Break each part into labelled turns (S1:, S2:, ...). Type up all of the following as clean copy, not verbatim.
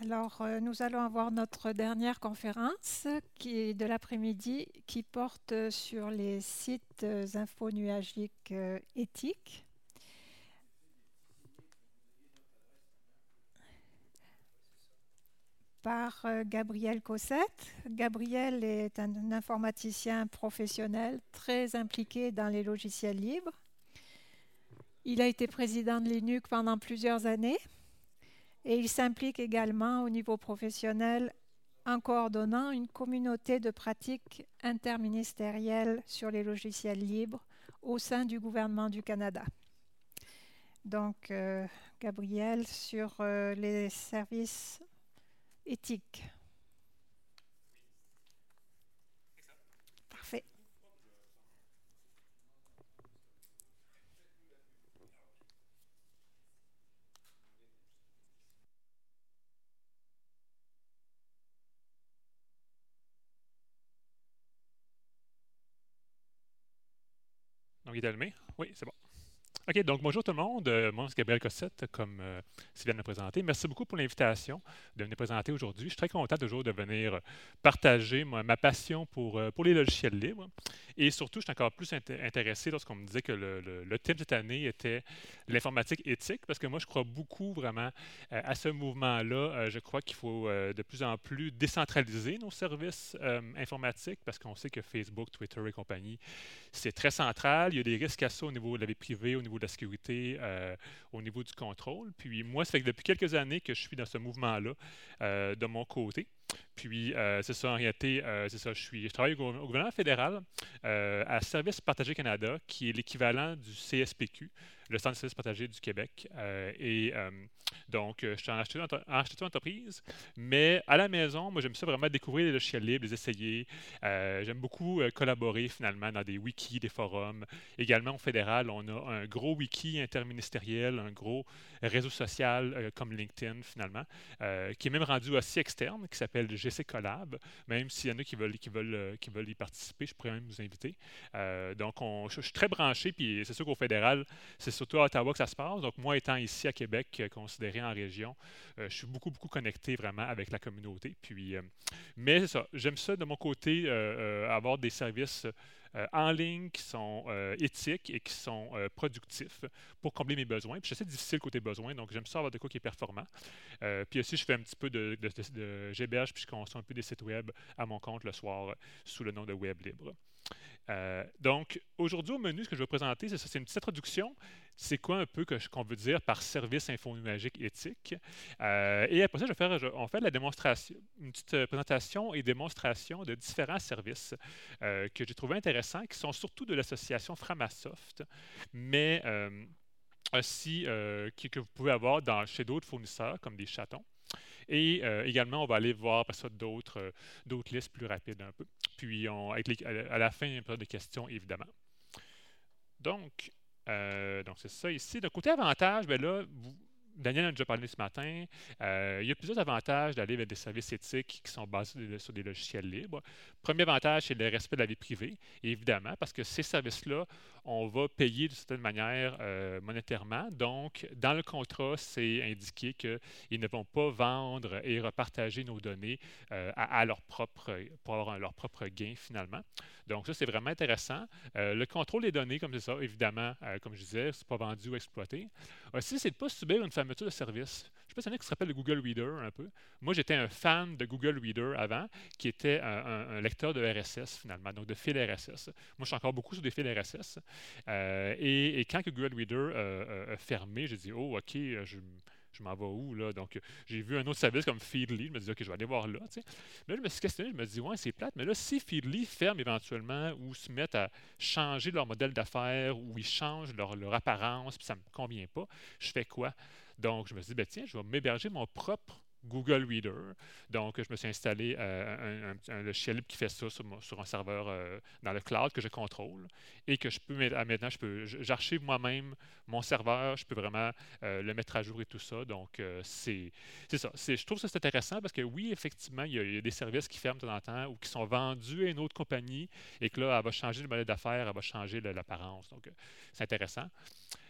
S1: Alors, nous allons avoir notre dernière conférence qui est de l'après-midi qui porte sur les sites infonuagiques éthiques par Gabriel Cossette. Gabriel est un informaticien professionnel très impliqué dans les logiciels libres. Il a été président de l'INUC pendant plusieurs années et il s'implique également au niveau professionnel en coordonnant une communauté de pratiques interministérielles sur les logiciels libres au sein du gouvernement du Canada. Donc, Gabriel, sur les services éthiques. Parfait.
S2: Donc, il est allumé? Oui, c'est bon. OK, donc bonjour tout le monde. Moi, c'est Gabriel Cossette, comme Sylviane l'a présenté. Merci beaucoup pour l'invitation de venir présenter aujourd'hui. Je suis très content toujours de venir partager ma passion pour les logiciels libres. Et surtout, je suis encore plus intéressé lorsqu'on me disait que le thème cette année était l'informatique éthique, parce que moi, je crois beaucoup vraiment à ce mouvement-là. Je crois qu'il faut de plus en plus décentraliser nos services informatiques, parce qu'on sait que Facebook, Twitter et compagnie, c'est très central. Il y a des risques à ça au niveau de la vie privée, au niveau de la sécurité, au niveau du contrôle. Puis moi, ça fait que depuis quelques années que je suis dans ce mouvement-là de mon côté. Puis c'est ça, en réalité, c'est ça, je travaille au gouvernement fédéral à Services partagés Canada, qui est l'équivalent du CSPQ, le Centre de services partagés du Québec. Donc, je suis en architecture d'entreprise, mais à la maison, moi, j'aime ça vraiment découvrir les logiciels libres, les essayer. J'aime beaucoup collaborer finalement dans des wikis, des forums. Également au fédéral, on a un gros wiki interministériel, un gros réseau social comme LinkedIn finalement, qui est même rendu aussi externe, qui s'appelle GC Collab. Même s'il y en a qui veulent y participer, je pourrais même vous inviter. Donc, je suis très branché, puis c'est sûr qu'au fédéral, c'est surtout à Ottawa que ça se passe. Donc, moi étant ici à Québec, considéré en région, je suis beaucoup, beaucoup connecté vraiment avec la communauté. Puis, mais c'est ça, j'aime ça de mon côté, avoir des services en ligne qui sont éthiques et qui sont productifs pour combler mes besoins. Puis je sais difficile côté besoin, donc j'aime ça avoir de quoi qui est performant. Puis aussi, je fais un petit peu j'héberge puis je conçois un peu des sites web à mon compte le soir sous le nom de Web Libre. Donc, aujourd'hui, au menu, ce que je vais présenter, c'est ça, c'est une petite introduction. C'est quoi un peu qu'on veut dire par service infonuagique éthique? Et après ça, on fait de la démonstration, une petite présentation et démonstration de différents services que j'ai trouvé intéressants, qui sont surtout de l'association Framasoft, mais aussi que vous pouvez avoir chez d'autres fournisseurs, comme des chatons. Et également, on va aller voir après ça d'autres listes plus rapides un peu. Puis, à la fin, il y a une période de questions, évidemment. Donc c'est ça ici. De côté avantage, ben là, Daniel en a déjà parlé ce matin. Il y a plusieurs avantages d'aller vers des services éthiques qui sont basés sur des logiciels libres. Premier avantage, c'est le respect de la vie privée, évidemment, parce que ces services-là, on va payer d'une certaine manière monétairement. Donc, dans le contrat, c'est indiqué qu'ils ne vont pas vendre et repartager nos données pour avoir leur propre gain finalement. Donc, ça, c'est vraiment intéressant. Le contrôle des données, comme c'est ça, évidemment, comme je disais, c'est pas vendu ou exploité. Aussi, c'est de ne pas subir une fermeture de service. Je ne sais pas si y en a qui se rappelle de Google Reader un peu. Moi, j'étais un fan de Google Reader avant, qui était un lecteur de RSS finalement, donc de fils RSS. Moi, je suis encore beaucoup sur des fils RSS. Et quand que Google Reader a fermé, j'ai dit, oh, OK, je m'en vais où, là? Donc, j'ai vu un autre service comme Feedly. Je me dis, OK, je vais aller voir là, tu sais. Mais là, je me suis questionné, je me dis, ouais, c'est plate, mais là, si Feedly ferme éventuellement ou se mettent à changer leur modèle d'affaires ou ils changent leur apparence, puis ça ne me convient pas, je fais quoi? Donc, je me suis dit, ben, tiens, je vais m'héberger mon propre Google Reader. Donc, je me suis installé un logiciel libre qui fait ça sur un serveur dans le cloud que je contrôle et que je peux maintenant, j'archive moi-même mon serveur, je peux vraiment le mettre à jour et tout ça. Donc, c'est ça. Je trouve que c'est intéressant parce que oui, effectivement, il y a des services qui ferment de temps en temps ou qui sont vendus à une autre compagnie et que là, elle va changer le modèle d'affaires, elle va changer l'apparence. Donc, c'est intéressant.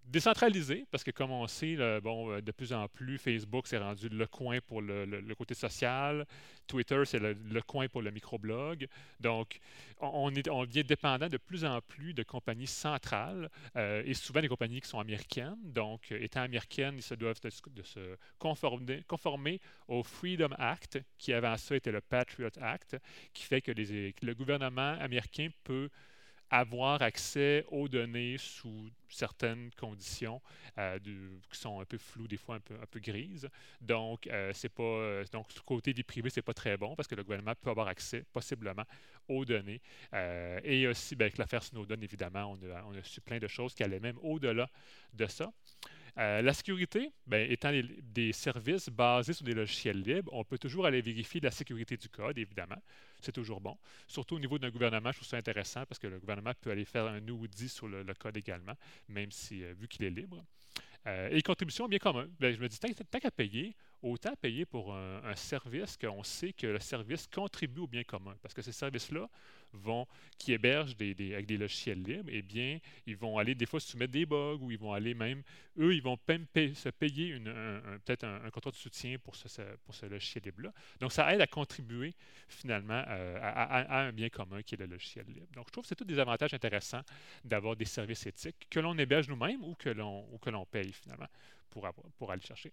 S2: Décentralisé, parce que comme on sait, de plus en plus, Facebook s'est rendu le coin pour le côté social, Twitter, c'est le coin pour le microblog. Donc, on devient dépendant de plus en plus de compagnies centrales, et souvent des compagnies qui sont américaines. Donc, étant américaines, ils se doivent de se conformer au Freedom Act, qui avant ça était le Patriot Act, qui fait que le gouvernement américain peut avoir accès aux données sous certaines conditions qui sont un peu floues, des fois un peu grises. Donc, c'est pas, donc, du côté vie privée, c'est pas très bon parce que le gouvernement peut avoir accès possiblement aux données. Et aussi, ben, avec l'affaire Snowden, évidemment, on a su plein de choses qui allaient même au-delà de ça. La sécurité, ben, étant des services basés sur des logiciels libres, on peut toujours aller vérifier la sécurité du code, évidemment. C'est toujours bon. Surtout au niveau d'un gouvernement, je trouve ça intéressant parce que le gouvernement peut aller faire un no-dit sur le code également, même si, vu qu'il est libre. Et contribution bien commun. Ben, je me dis, tant qu'à payer, autant payer pour un service qu'on sait que le service contribue au bien commun. Parce que ces services-là qui hébergent avec des logiciels libres, eh bien, ils vont aller des fois soumettre des bugs ou ils vont aller même, eux, ils vont même se payer peut-être un contrat de soutien pour ce logiciel libre-là. Donc, ça aide à contribuer finalement à un bien commun qui est le logiciel libre. Donc, je trouve que c'est tous des avantages intéressants d'avoir des services éthiques que l'on héberge nous-mêmes ou que l'on paye finalement pour aller chercher.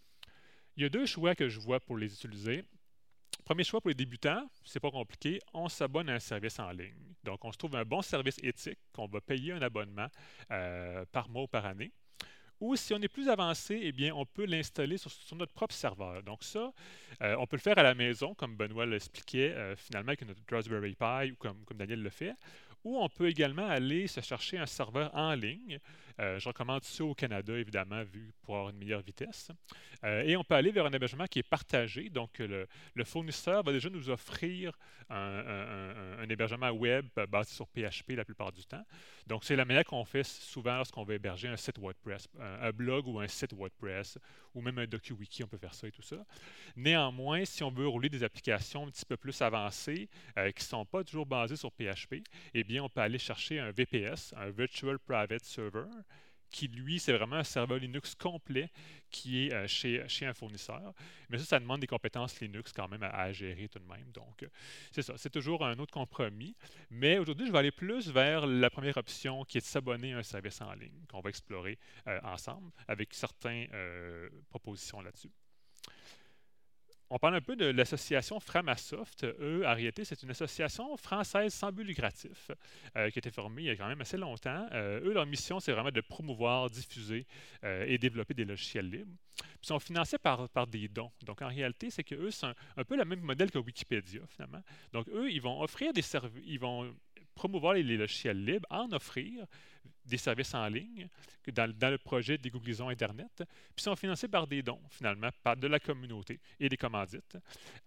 S2: Il y a deux choix que je vois pour les utiliser. Premier choix pour les débutants, c'est pas compliqué, on s'abonne à un service en ligne. Donc, on se trouve un bon service éthique qu'on va payer un abonnement par mois ou par année. Ou si on est plus avancé, eh bien, on peut l'installer sur notre propre serveur. Donc ça, on peut le faire à la maison, comme Benoît l'expliquait, finalement avec notre Raspberry Pi ou comme Daniel le fait. Ou on peut également aller se chercher un serveur en ligne. Je recommande ça au Canada, évidemment, pour avoir une meilleure vitesse. Et on peut aller vers un hébergement qui est partagé. Donc, le fournisseur va déjà nous offrir un hébergement web basé sur PHP la plupart du temps. Donc, c'est la manière qu'on fait souvent lorsqu'on veut héberger un site WordPress, un blog ou un site WordPress, ou même un DocuWiki, on peut faire ça et tout ça. Néanmoins, si on veut rouler des applications un petit peu plus avancées, qui ne sont pas toujours basées sur PHP, eh bien, on peut aller chercher un VPS, un Virtual Private Server, qui, lui, c'est vraiment un serveur Linux complet qui est chez un fournisseur. Mais ça demande des compétences Linux quand même à gérer tout de même. Donc, c'est ça. C'est toujours un autre compromis. Mais aujourd'hui, je vais aller plus vers la première option qui est de s'abonner à un service en ligne qu'on va explorer ensemble avec certaines propositions là-dessus. On parle un peu de l'association Framasoft. Eux, en réalité, c'est une association française sans but lucratif qui a été formée il y a quand même assez longtemps. Eux, leur mission, c'est vraiment de promouvoir, diffuser et développer des logiciels libres. Puis, ils sont financés par des dons. Donc, en réalité, c'est qu'eux, c'est un peu le même modèle que Wikipédia, finalement. Donc, eux, ils vont offrir des services, ils vont promouvoir les logiciels libres, en offrir des services en ligne dans le projet Dégooglisons Internet, puis sont financés par des dons, finalement, de la communauté et des commandites.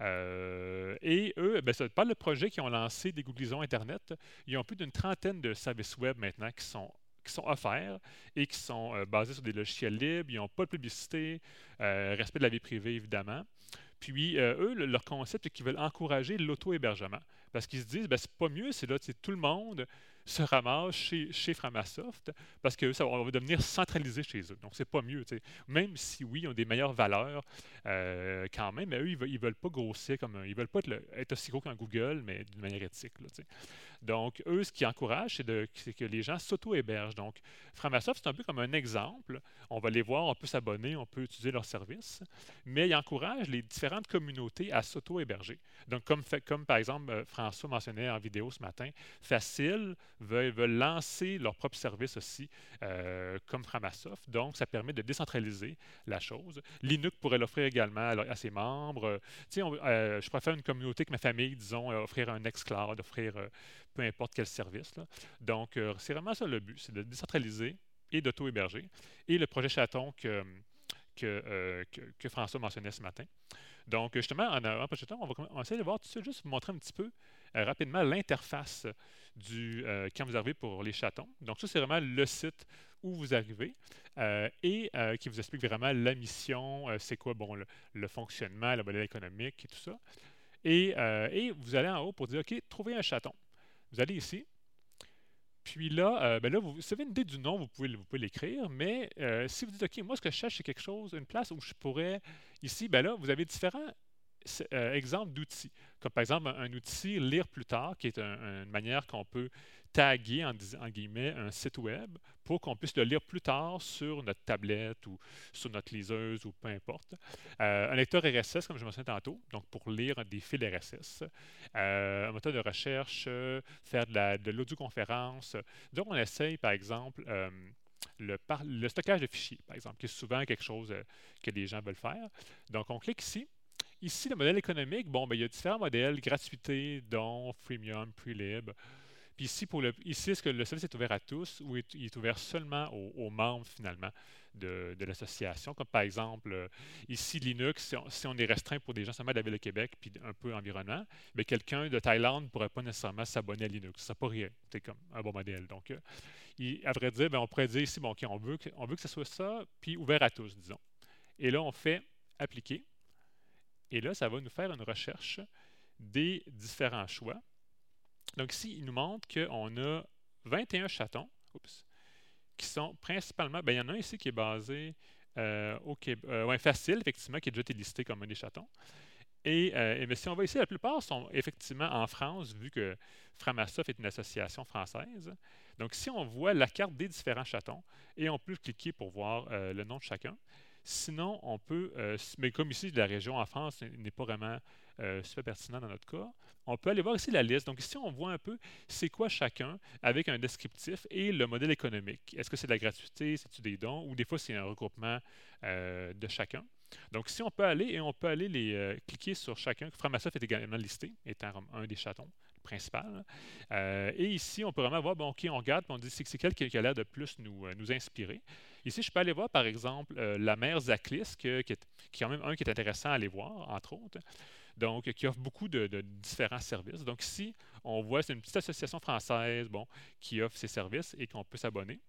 S2: Et eux, par le projet qu'ils ont lancé Dégooglisons Internet, ils ont plus d'une trentaine de services web maintenant qui sont offerts et qui sont basés sur des logiciels libres. Ils n'ont pas de publicité, respect de la vie privée, évidemment. Puis, eux, leur concept, c'est qu'ils veulent encourager l'auto-hébergement. Parce qu'ils se disent, c'est pas mieux, c'est là, tout le monde se ramasse chez Framasoft parce que ça va devenir centralisé chez eux. Donc, c'est pas mieux. T'sais. Même si, oui, ils ont des meilleures valeurs quand même, mais eux, ils veulent pas grossir ils veulent pas être aussi gros qu'un Google, mais d'une manière éthique. Là, donc, eux, ce qu'ils encouragent, c'est que les gens s'auto-hébergent. Donc, Framasoft, c'est un peu comme un exemple. On va les voir, on peut s'abonner, on peut utiliser leurs services, mais ils encouragent les différentes communautés à s'auto-héberger. Donc, comme par exemple, François mentionnait en vidéo ce matin, Facile veulent lancer leur propre service aussi, comme Framasoft. Donc, ça permet de décentraliser la chose. Linux pourrait l'offrir également à ses membres. Je préfère une communauté que ma famille, disons, offrir un Nextcloud, offrir peu importe quel service. Là. Donc, c'est vraiment ça le but, c'est de décentraliser et d'auto-héberger. Et le projet Chaton que François mentionnait ce matin. Donc, justement, on va essayer de voir tout ça, juste vous montrer un petit peu rapidement l'interface quand vous arrivez pour les chatons. Donc, ça, c'est vraiment le site où vous arrivez et qui vous explique vraiment la mission, c'est quoi le fonctionnement, le modèle économique et tout ça. Et vous allez en haut pour dire, OK, trouvez un chaton. Vous allez ici. Puis là, ben là si vous avez une idée du nom, vous pouvez l'écrire, mais si vous dites, OK, moi, ce que je cherche, c'est quelque chose, une place où je pourrais, ici, ben là, vous avez différents exemples d'outils. Comme par exemple, un outil Lire plus tard, qui est une manière qu'on peut taguer, en guillemets, un site web pour qu'on puisse le lire plus tard sur notre tablette ou sur notre liseuse ou peu importe. Un lecteur RSS, comme je mentionnais tantôt, donc pour lire des fils RSS. Un moteur de recherche, faire de l'audioconférence. Donc, on essaye, par exemple, le stockage de fichiers, par exemple, qui est souvent quelque chose que les gens veulent faire. Donc, on clique ici. Ici, le modèle économique, bon, ben, il y a différents modèles, gratuité, don, freemium, pre-lib. Puis ici, est-ce que le service est ouvert à tous ou il est ouvert seulement aux membres, finalement, de l'association? Comme par exemple, ici, Linux, si on est restreint pour des gens seulement de la Ville de Québec puis un peu environnement, bien, quelqu'un de Thaïlande ne pourrait pas nécessairement s'abonner à Linux. Ça pourrait être comme un bon modèle. Donc, à vrai dire, bien, on pourrait dire ici, bon, OK, on veut que ce soit ça, puis ouvert à tous, disons. Et là, on fait appliquer. Et là, ça va nous faire une recherche des différents choix. Donc ici, il nous montre qu'on a 21 chatons, qui sont principalement, bien, il y en a un ici qui est basé au Québec, Facile, effectivement, qui a déjà été listé comme un des chatons. Mais si on va ici, la plupart sont effectivement en France, vu que Framasoft est une association française. Donc, si on voit la carte des différents chatons, et on peut cliquer pour voir le nom de chacun. Sinon, on peut, mais comme ici, la région en France n'est pas vraiment super pertinent dans notre cas, on peut aller voir ici la liste. Donc ici, on voit un peu c'est quoi chacun avec un descriptif et le modèle économique. Est-ce que c'est de la gratuité, c'est-tu des dons, ou des fois c'est un regroupement de chacun. Donc ici, on peut aller cliquer sur chacun. Framasoft est également listé, étant un des chatons principal. Et ici, on peut vraiment voir, bon, OK, on regarde, puis on dit c'est quel qui a l'air de plus nous inspirer. Ici, je peux aller voir, par exemple, la mère Zaklis, qui est quand même un qui est intéressant à aller voir, entre autres. Donc, qui offre beaucoup de différents services. Donc ici, on voit, c'est une petite association française, bon, qui offre ses services et qu'on peut s'abonner.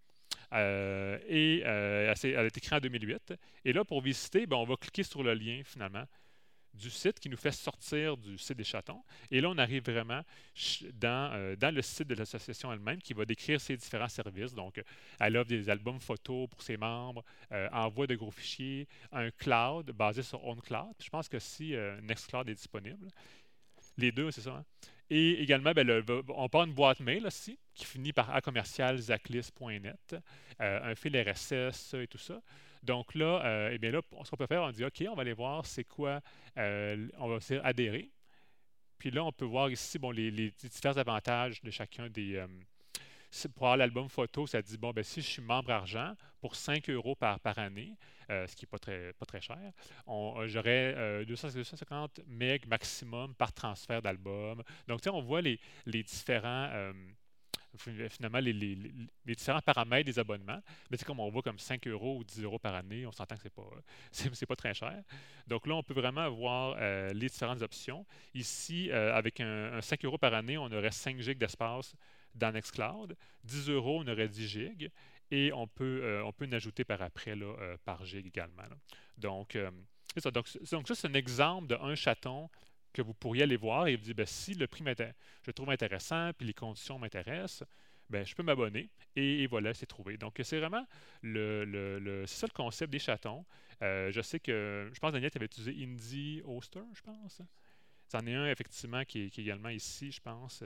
S2: Elle a été créée en 2008. Et là, pour visiter, ben, on va cliquer sur le lien, finalement, du site qui nous fait sortir du site des chatons. Et là, on arrive vraiment dans le site de l'association elle-même qui va décrire ses différents services. Donc, elle offre des albums photos pour ses membres, envoi de gros fichiers, un cloud basé sur OwnCloud. Je pense que si Nextcloud est disponible. Les deux, c'est ça. Hein? Et également, ben, on part une boîte mail aussi, qui finit par a-commercial-zaklis.net, un fil RSS et tout ça. Donc là, eh bien là, ce qu'on peut faire, on dit OK, on va aller voir c'est quoi, on va essayer adhérer. Puis là, on peut voir ici bon, les différents avantages de chacun des. Pour avoir l'album photo, ça dit bon, ben, si je suis membre argent, pour 5 € par année, ce qui n'est pas très cher, j'aurais 250 MB maximum par transfert d'album. Donc, tu sais, on voit les différents. Finalement, les différents paramètres des abonnements. Mais c'est comme on voit comme 5 € ou 10 € par année, on s'entend que c'est pas très cher. Donc là, on peut vraiment avoir les différentes options. Ici, avec un 5 € par année, on aurait 5 GB d'espace dans Nextcloud. 10 €, on aurait 10 GB. Et on peut en ajouter par après là, par gig également. Là. Donc, c'est ça. Donc ça, c'est un exemple d'un chaton que vous pourriez aller voir et vous dire, ben, si le prix je le trouve intéressant puis les conditions m'intéressent, ben, je peux m'abonner. Et voilà, c'est trouvé. Donc, c'est vraiment c'est ça le concept des chatons. Je sais que, je pense, Daniel, tu avais utilisé Indie Hoster, je pense. C'en est un, effectivement, qui est également ici, je pense.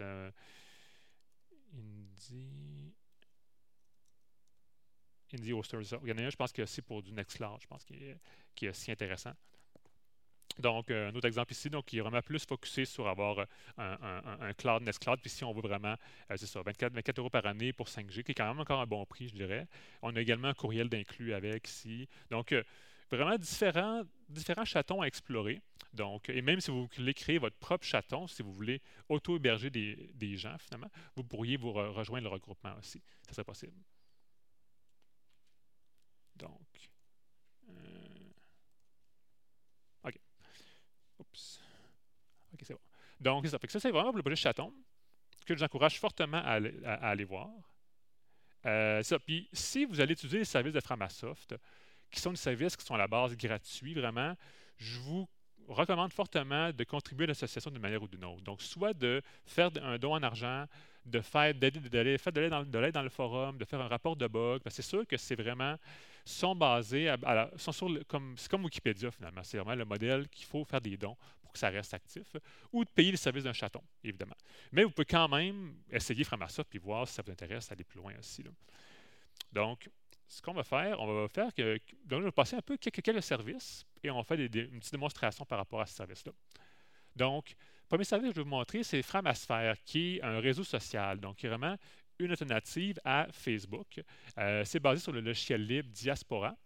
S2: Indie Hoster, ça. Il y en a un, je pense, que c'est pour du Nextcloud, je pense, qui est aussi intéressant. Donc, un autre exemple ici, donc, qui est vraiment plus focusé sur avoir un cloud, Nextcloud. Puis si on veut vraiment, c'est ça, 24 € par année pour 5G, qui est quand même encore un bon prix, je dirais. On a également un courriel d'inclus avec ici. Donc, vraiment différents chatons à explorer. Donc, et même si vous voulez créer votre propre chaton, si vous voulez auto-héberger des gens, finalement, vous pourriez vous rejoindre le regroupement aussi. Ça serait possible. Donc, OK. Oups. OK, c'est bon. Donc, c'est ça. Fait que ça, c'est vraiment pour le projet Chaton, que je vous encourage fortement à aller voir. Ça. Puis, si vous allez utiliser les services de Framasoft, qui sont des services qui sont à la base gratuits, vraiment, je vous recommande fortement de contribuer à l'association d'une manière ou d'une autre. Donc, soit de faire un don en argent, de l'aide dans le forum, de faire un rapport de bug. Parce que c'est sûr que c'est vraiment sont basés sont sur c'est comme Wikipédia finalement. C'est vraiment le modèle qu'il faut faire des dons pour que ça reste actif, ou de payer les services d'un chaton, évidemment. Mais vous pouvez quand même essayer Framasoft puis voir si ça vous intéresse d'aller plus loin aussi, là. Donc, ce qu'on va faire, donc je vais passer un peu quelques services et on va faire une petite démonstration par rapport à ce service-là. Donc, le premier service que je vais vous montrer, c'est Framasphère, qui est un réseau social, donc qui est vraiment une alternative à Facebook. C'est basé sur le logiciel libre Diaspora.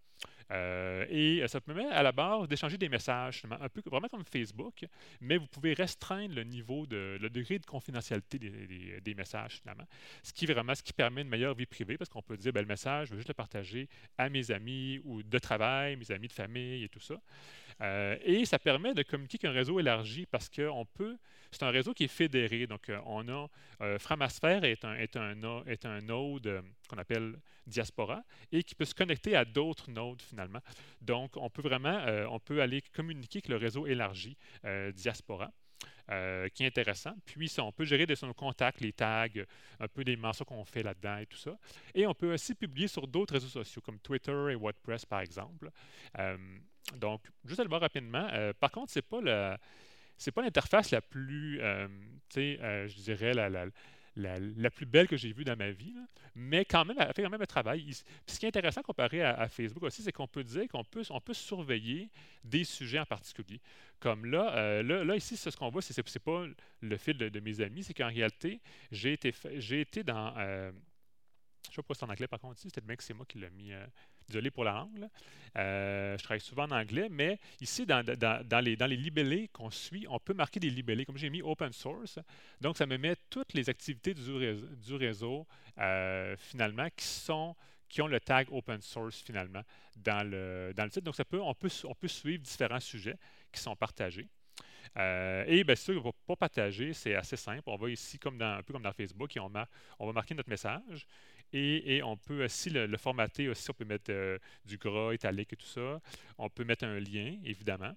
S2: Et ça permet à la base d'échanger des messages, un peu vraiment comme Facebook, mais vous pouvez restreindre le degré de confidentialité des messages finalement. Ce qui permet une meilleure vie privée, parce qu'on peut dire, ben, le message, je veux juste le partager à mes amis ou de travail, mes amis de famille et tout ça. Et ça permet de communiquer avec un réseau élargi parce que c'est un réseau qui est fédéré. Donc, Framasphère est un node qu'on appelle Diaspora et qui peut se connecter à d'autres nodes finalement. Donc, on peut aller communiquer avec le réseau élargi Diaspora. Qui est intéressant. Puis, on peut gérer nos contacts, les tags, un peu des mentions qu'on fait là-dedans et tout ça. Et on peut aussi publier sur d'autres réseaux sociaux, comme Twitter et WordPress, par exemple. Donc, juste à le voir rapidement. Par contre, c'est pas l'interface la plus, je dirais, la plus belle que j'ai vue dans ma vie, là. Mais quand même, elle fait quand même le travail. Puis ce qui est intéressant comparé à Facebook aussi, c'est qu'on peut dire qu'on peut surveiller des sujets en particulier. Comme là ici, ce qu'on voit, c'est pas le fil de mes amis, c'est qu'en réalité, j'ai été dans... je ne sais pas si c'est en anglais par contre, ici, c'était bien que c'est moi qui l'ai mis. Désolé pour la langue, là. Je travaille souvent en anglais, mais ici, dans les libellés qu'on suit, on peut marquer des libellés. Comme j'ai mis open source, donc ça me met toutes les activités du réseau finalement qui ont le tag open source finalement dans le titre. Donc on peut suivre différents sujets qui sont partagés. Et bien sûr, pour partager, c'est assez simple. On va ici, un peu comme dans Facebook, et on va marquer notre message. Et on peut aussi le formater aussi. On peut mettre du gras, italique et tout ça. On peut mettre un lien, évidemment.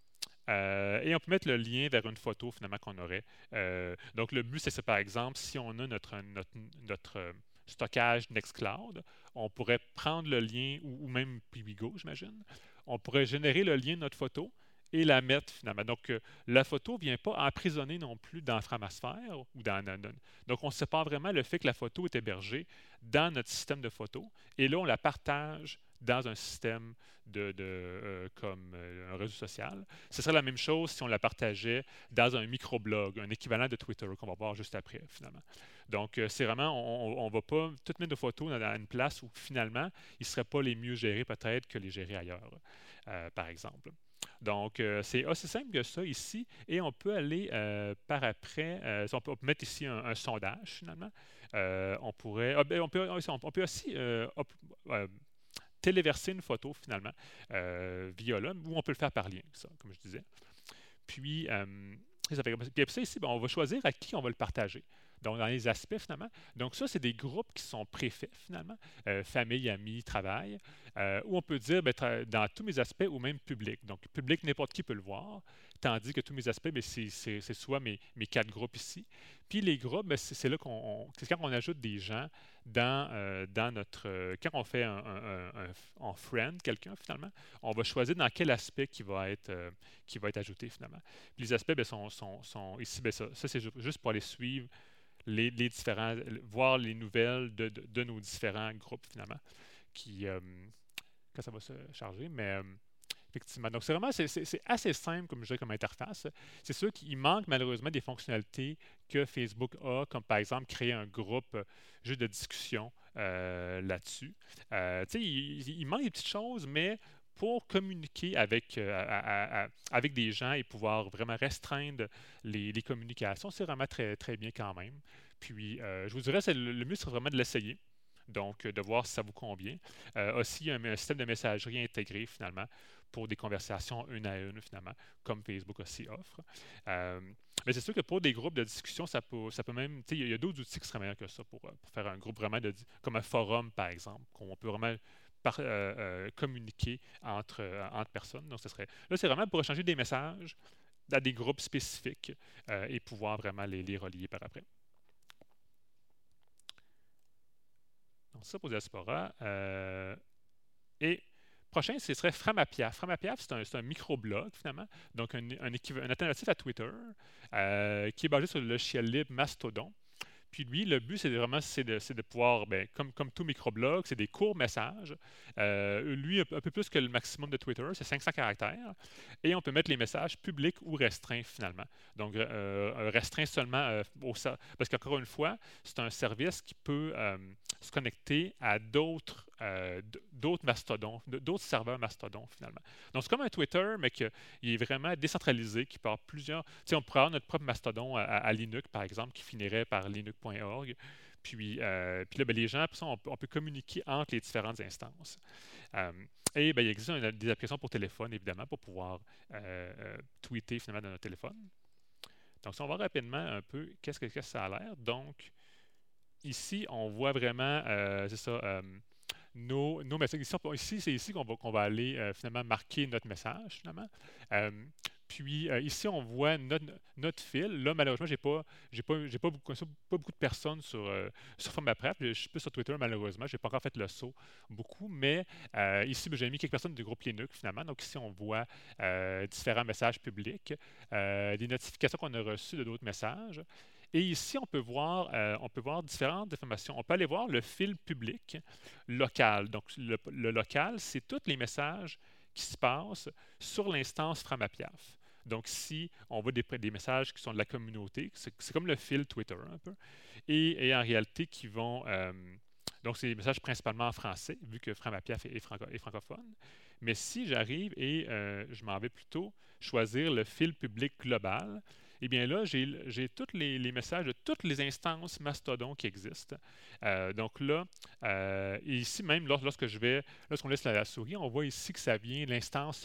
S2: Et on peut mettre le lien vers une photo, finalement, qu'on aurait. Donc, le but, c'est par exemple, si on a notre stockage Nextcloud, on pourrait prendre le lien, ou même Piwigo, j'imagine. On pourrait générer le lien de notre photo et la mettre finalement. Donc, la photo ne vient pas emprisonner non plus dans Framasphère. Donc, on sépare vraiment le fait que la photo est hébergée dans notre système de photos. Et là, on la partage dans un système comme un réseau social. Ce serait la même chose si on la partageait dans un microblog, un équivalent de Twitter qu'on va voir juste après, finalement. Donc, c'est vraiment, on ne va pas toutes mettre nos photos dans une place où finalement, ils ne seraient pas les mieux gérés peut-être que les gérer ailleurs, par exemple. Donc, c'est aussi simple que ça ici. Et on peut aller par après, on peut mettre ici un sondage finalement. On peut aussi téléverser une photo finalement via là, ou on peut le faire par lien, ça, comme je disais. Puis, puis après ça ici, on va choisir à qui on va le partager. Donc, dans les aspects, finalement. Donc, ça, c'est des groupes qui sont préfaits, finalement. Famille, amis, travail. Où on peut dire, dans tous mes aspects, ou même public. Donc, public, n'importe qui peut le voir. Tandis que tous mes aspects, c'est soit mes 4 groupes ici. Puis, les groupes, c'est là c'est quand on ajoute des gens dans notre... quand on fait un friend, quelqu'un, finalement, on va choisir dans quel aspect qui va être ajouté, finalement. Puis, les aspects sont ici. Ça c'est juste pour aller suivre les différents, voir les nouvelles de nos différents groupes, finalement, quand ça va se charger. Mais effectivement, donc c'est assez simple, comme je dirais, comme interface. C'est sûr qu'il manque malheureusement des fonctionnalités que Facebook a, comme par exemple créer un groupe juste de discussion là-dessus. Il manque des petites choses, mais pour communiquer avec des gens et pouvoir vraiment restreindre les communications, c'est vraiment très, très bien quand même. Puis, je vous dirais, le mieux serait vraiment de l'essayer. Donc, de voir si ça vous convient. Aussi, un système de messagerie intégré, finalement, pour des conversations une à une, finalement, comme Facebook aussi offre. Mais c'est sûr que pour des groupes de discussion, ça peut même... Il y a d'autres outils qui seraient meilleurs que ça pour faire un groupe vraiment comme un forum, par exemple, qu'on peut vraiment communiquer entre personnes. Donc, là, c'est vraiment pour échanger des messages à des groupes spécifiques et pouvoir vraiment les relier par après. Donc, ça pour Diaspora. Et prochain, ce serait Framapiaf. Framapiaf, c'est un microblog, finalement, donc un alternatif à Twitter, qui est basé sur le logiciel libre Mastodon. Puis lui, le but, c'est de pouvoir, comme tout microblog, c'est des courts messages. Lui, un peu plus que le maximum de Twitter, c'est 500 caractères. Et on peut mettre les messages publics ou restreints, finalement. Donc, restreint seulement parce qu'encore une fois, c'est un service qui peut se connecter à d'autres mastodons, d'autres serveurs mastodons, finalement. Donc, c'est comme un Twitter, mais qui est vraiment décentralisé, qui peut avoir plusieurs... Tu sais, on pourrait avoir notre propre mastodon à Linux, par exemple, qui finirait par linux.org. Puis là, les gens, on peut communiquer entre les différentes instances. Et il existe des applications pour téléphone, évidemment, pour pouvoir tweeter, finalement, dans notre téléphone. Donc, si on va rapidement un peu, qu'est-ce que ça a l'air? Donc, ici, on voit vraiment, c'est ça, nos messages. Ici, c'est ici qu'on va aller finalement marquer notre message, finalement. Puis ici, on voit notre fil. Là, malheureusement, j'ai pas beaucoup de personnes sur Framapiaf. Je suis plus sur Twitter, malheureusement. Je n'ai pas encore fait le saut beaucoup. Mais ici, j'ai mis quelques personnes du groupe Linux, finalement. Donc ici, on voit différents messages publics, des notifications qu'on a reçues de d'autres messages. Et ici, on peut voir différentes informations. On peut aller voir le fil public local. Donc, le local, c'est tous les messages qui se passent sur l'instance Framapiaf. Donc, si on voit des messages qui sont de la communauté, c'est comme le fil Twitter un peu, et en réalité qui vont... donc, c'est des messages principalement en français, vu que Framapiaf est francophone. Mais si j'arrive et je m'en vais plutôt choisir le fil public global, eh bien là, j'ai tous les messages de toutes les instances Mastodon qui existent. Donc là, et ici même, lorsqu'on laisse la souris, on voit ici que ça vient de l'instance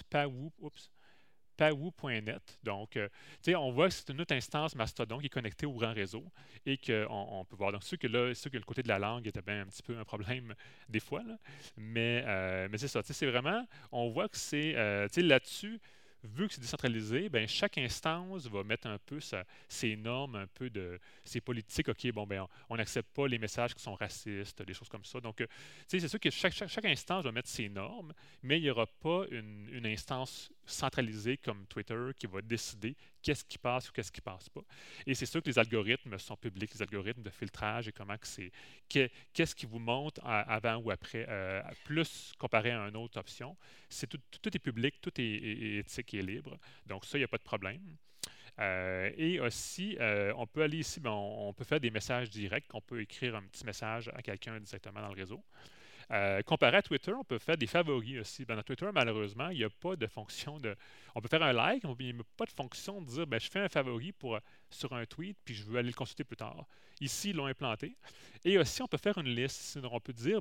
S2: pawoo.net. Donc, on voit que c'est une autre instance Mastodon qui est connectée au grand réseau et qu'on peut voir. Donc, c'est sûr que le côté de la langue était bien un petit peu un problème des fois, là. Mais c'est ça. C'est vraiment, on voit que c'est, là-dessus, vu que c'est décentralisé, chaque instance va mettre un peu ses normes, un peu de ses politiques. OK, on n'accepte pas les messages qui sont racistes, des choses comme ça. Donc, c'est sûr que chaque instance va mettre ses normes, mais il n'y aura pas une instance centralisée comme Twitter qui va décider qu'est-ce qui passe ou qu'est-ce qui ne passe pas. Et c'est sûr que les algorithmes sont publics, les algorithmes de filtrage et comment que c'est... Qu'est-ce qui vous montre avant ou après, plus comparé à une autre option. Tout est public, tout est éthique et libre. Donc ça, il n'y a pas de problème. Et aussi, on peut aller ici, on peut faire des messages directs, on peut écrire un petit message à quelqu'un directement dans le réseau. Comparé à Twitter, on peut faire des favoris aussi. Dans Twitter, malheureusement, il n'y a pas de fonction de... On peut faire un like, mais il n'y a pas de fonction de dire je fais un favori sur un tweet, puis je veux aller le consulter plus tard. Ici, ils l'ont implanté. Et aussi, on peut faire une liste. On peut dire,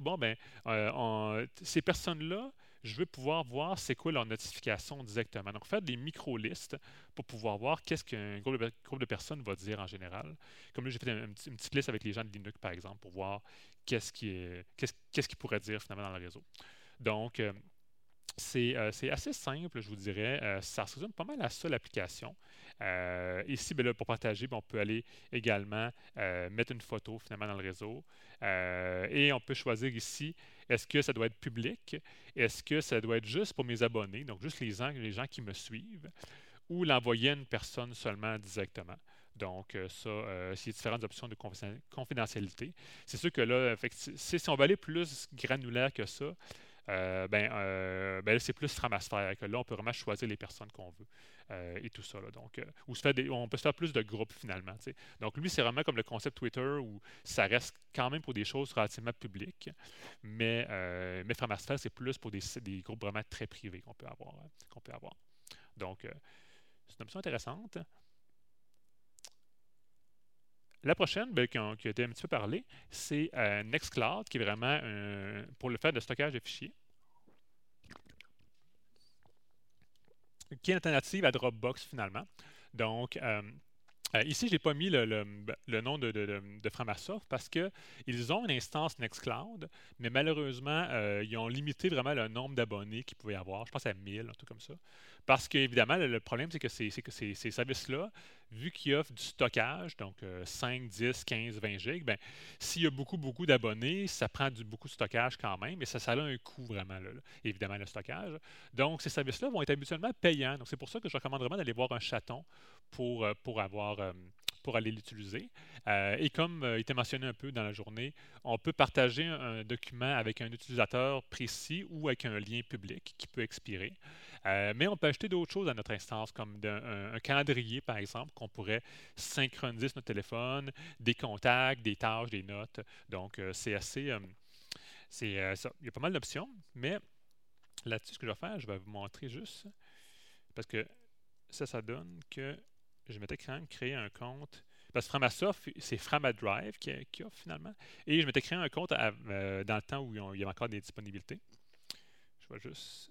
S2: ces personnes-là, je veux pouvoir voir c'est quoi leur notification directement. Donc, faire des micro-listes pour pouvoir voir qu'est-ce qu'un groupe de personnes va dire en général. Comme là, j'ai fait une petite liste avec les gens de Linux, par exemple, pour voir qu'est-ce qu'ils pourraient dire finalement dans le réseau. Donc, c'est assez simple, je vous dirais. Ça se résume pas mal à ça, l'application. Ici, là, pour partager, on peut aller également mettre une photo finalement dans le réseau. Et on peut choisir ici, est-ce que ça doit être public? Est-ce que ça doit être juste pour mes abonnés, donc juste les gens qui me suivent, ou l'envoyer à une personne seulement directement? Donc, c'est différentes options de confidentialité. C'est sûr que là, si on va aller plus granulaire que ça, c'est plus Framasphère, que là, on peut vraiment choisir les personnes qu'on veut et tout ça. Là. Donc, on peut se faire plus de groupes finalement. T'sais. Donc, lui, c'est vraiment comme le concept Twitter où ça reste quand même pour des choses relativement publiques, mais Framasphère, c'est plus pour des groupes vraiment très privés qu'on peut avoir. Donc, c'est une option intéressante. La prochaine, qui a été un petit peu parlé, c'est Nextcloud, qui est vraiment pour le faire de stockage de fichiers, qui est une alternative à Dropbox finalement. Donc, Ici, je n'ai pas mis le nom de Framasoft parce qu'ils ont une instance Nextcloud, mais malheureusement, ils ont limité vraiment le nombre d'abonnés qu'ils pouvaient avoir. Je pense à 1000, un truc comme ça. Parce qu'évidemment, le problème, c'est que ces services-là, vu qu'ils offrent du stockage, donc 5, 10, 15, 20 gigs, ben, s'il y a beaucoup, beaucoup d'abonnés, ça prend beaucoup de stockage quand même, et ça a un coût vraiment, évidemment, le stockage. Donc, ces services-là vont être habituellement payants. Donc, c'est pour ça que je recommande vraiment d'aller voir un chaton pour aller l'utiliser. Et comme il était mentionné un peu dans la journée, on peut partager un document avec un utilisateur précis ou avec un lien public qui peut expirer. Mais on peut ajouter d'autres choses à notre instance, comme un calendrier, par exemple, qu'on pourrait synchroniser sur notre téléphone, des contacts, des tâches, des notes. Donc, c'est assez... ça. Il y a pas mal d'options, mais là-dessus, ce que je vais faire, je vais vous montrer juste, parce que ça donne que je m'étais quand même créé un compte. Parce que Framasoft, c'est Framadrive qui offre finalement. Et je m'étais créé un compte dans le temps où il y avait encore des disponibilités. Je vais juste.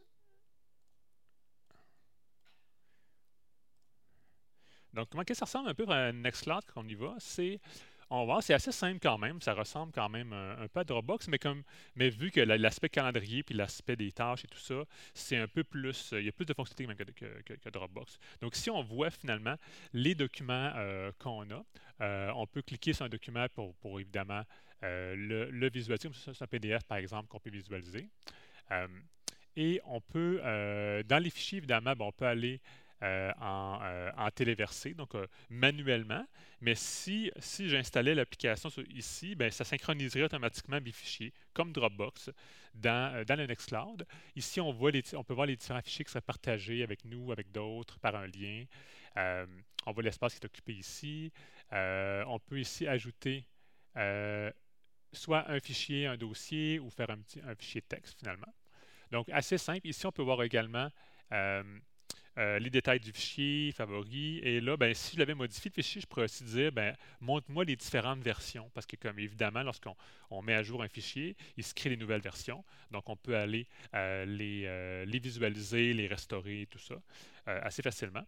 S2: Donc, comment ça ressemble un peu à Nextcloud quand on y va? On va voir, c'est assez simple quand même. Ça ressemble quand même un peu à Dropbox, mais vu que l'aspect calendrier puis l'aspect des tâches et tout ça, c'est un peu plus. Il y a plus de fonctionnalités même que Dropbox. Donc, si on voit finalement les documents qu'on a, on peut cliquer sur un document pour évidemment le visualiser. C'est un PDF, par exemple, qu'on peut visualiser. Et on peut, dans les fichiers, évidemment, on peut aller en téléversé, donc manuellement. Mais si j'installais l'application ici, ben, ça synchroniserait automatiquement mes fichiers, comme Dropbox, dans le Nextcloud. Ici, on peut voir les différents fichiers qui seraient partagés avec nous, avec d'autres, par un lien. On voit l'espace qui est occupé ici. On peut ici ajouter soit un fichier, un dossier, ou faire un fichier texte, finalement. Donc, assez simple. Ici, on peut voir également euh, les détails du fichier, favoris. Et là, ben, si je l'avais modifié le fichier, je pourrais aussi dire, ben, montre-moi les différentes versions. Parce que, comme évidemment, lorsqu'on met à jour un fichier, il se crée des nouvelles versions. Donc, on peut aller les visualiser, les restaurer, tout ça, assez facilement.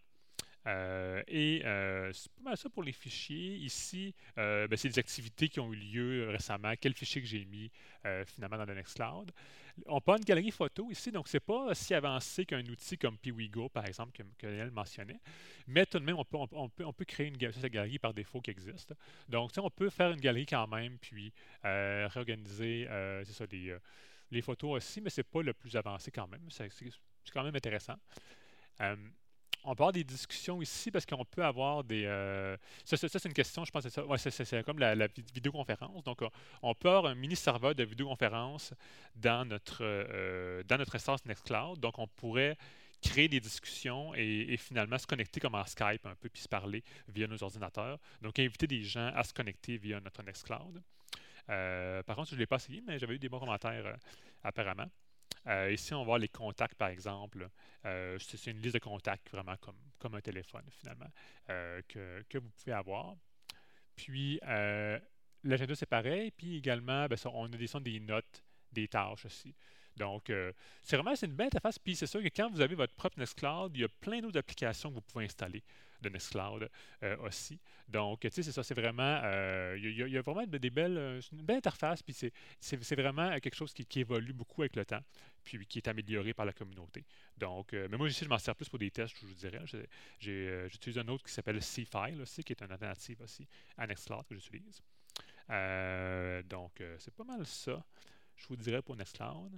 S2: C'est pas mal ça pour les fichiers. Ici, ben, c'est des activités qui ont eu lieu récemment. Quel fichier que j'ai mis finalement dans le Nextcloud. On peut avoir une galerie photo ici, donc c'est pas si avancé qu'un outil comme PiwiGo, par exemple, que elle mentionnait. Mais tout de même, on peut créer cette galerie par défaut qui existe. Donc, on peut faire une galerie quand même, puis réorganiser c'est ça, les photos aussi, mais c'est pas le plus avancé quand même. C'est quand même intéressant. On peut avoir des discussions ici parce qu'on peut avoir des. Ça, c'est une question, je pense que c'est ça. Ouais, c'est comme la vidéoconférence. Donc, on peut avoir un mini serveur de vidéoconférence dans notre instance Nextcloud. Donc, on pourrait créer des discussions et finalement se connecter comme en Skype un peu, puis se parler via nos ordinateurs. Donc, inviter des gens à se connecter via notre Nextcloud. Par contre, je ne l'ai pas essayé, mais j'avais eu des bons commentaires apparemment. Ici, on va voir les contacts, par exemple. C'est une liste de contacts vraiment comme un téléphone, finalement, que vous pouvez avoir. Puis, l'agenda, c'est pareil. Puis également, ben, on a des notes, des tâches aussi. Donc, c'est une belle interface. Puis, c'est sûr que quand vous avez votre propre Nextcloud, il y a plein d'autres applications que vous pouvez installer de Nextcloud aussi. Donc, tu sais, c'est ça, c'est vraiment, il y a vraiment une belle interface. Puis, c'est vraiment quelque chose qui évolue beaucoup avec le temps, puis qui est amélioré par la communauté. Donc, mais moi, ici, je m'en sers plus pour des tests, je vous dirais. J'utilise un autre qui s'appelle C-File aussi, qui est une alternative aussi à Nextcloud que j'utilise. Donc, c'est pas mal ça, je vous dirais, pour Nextcloud.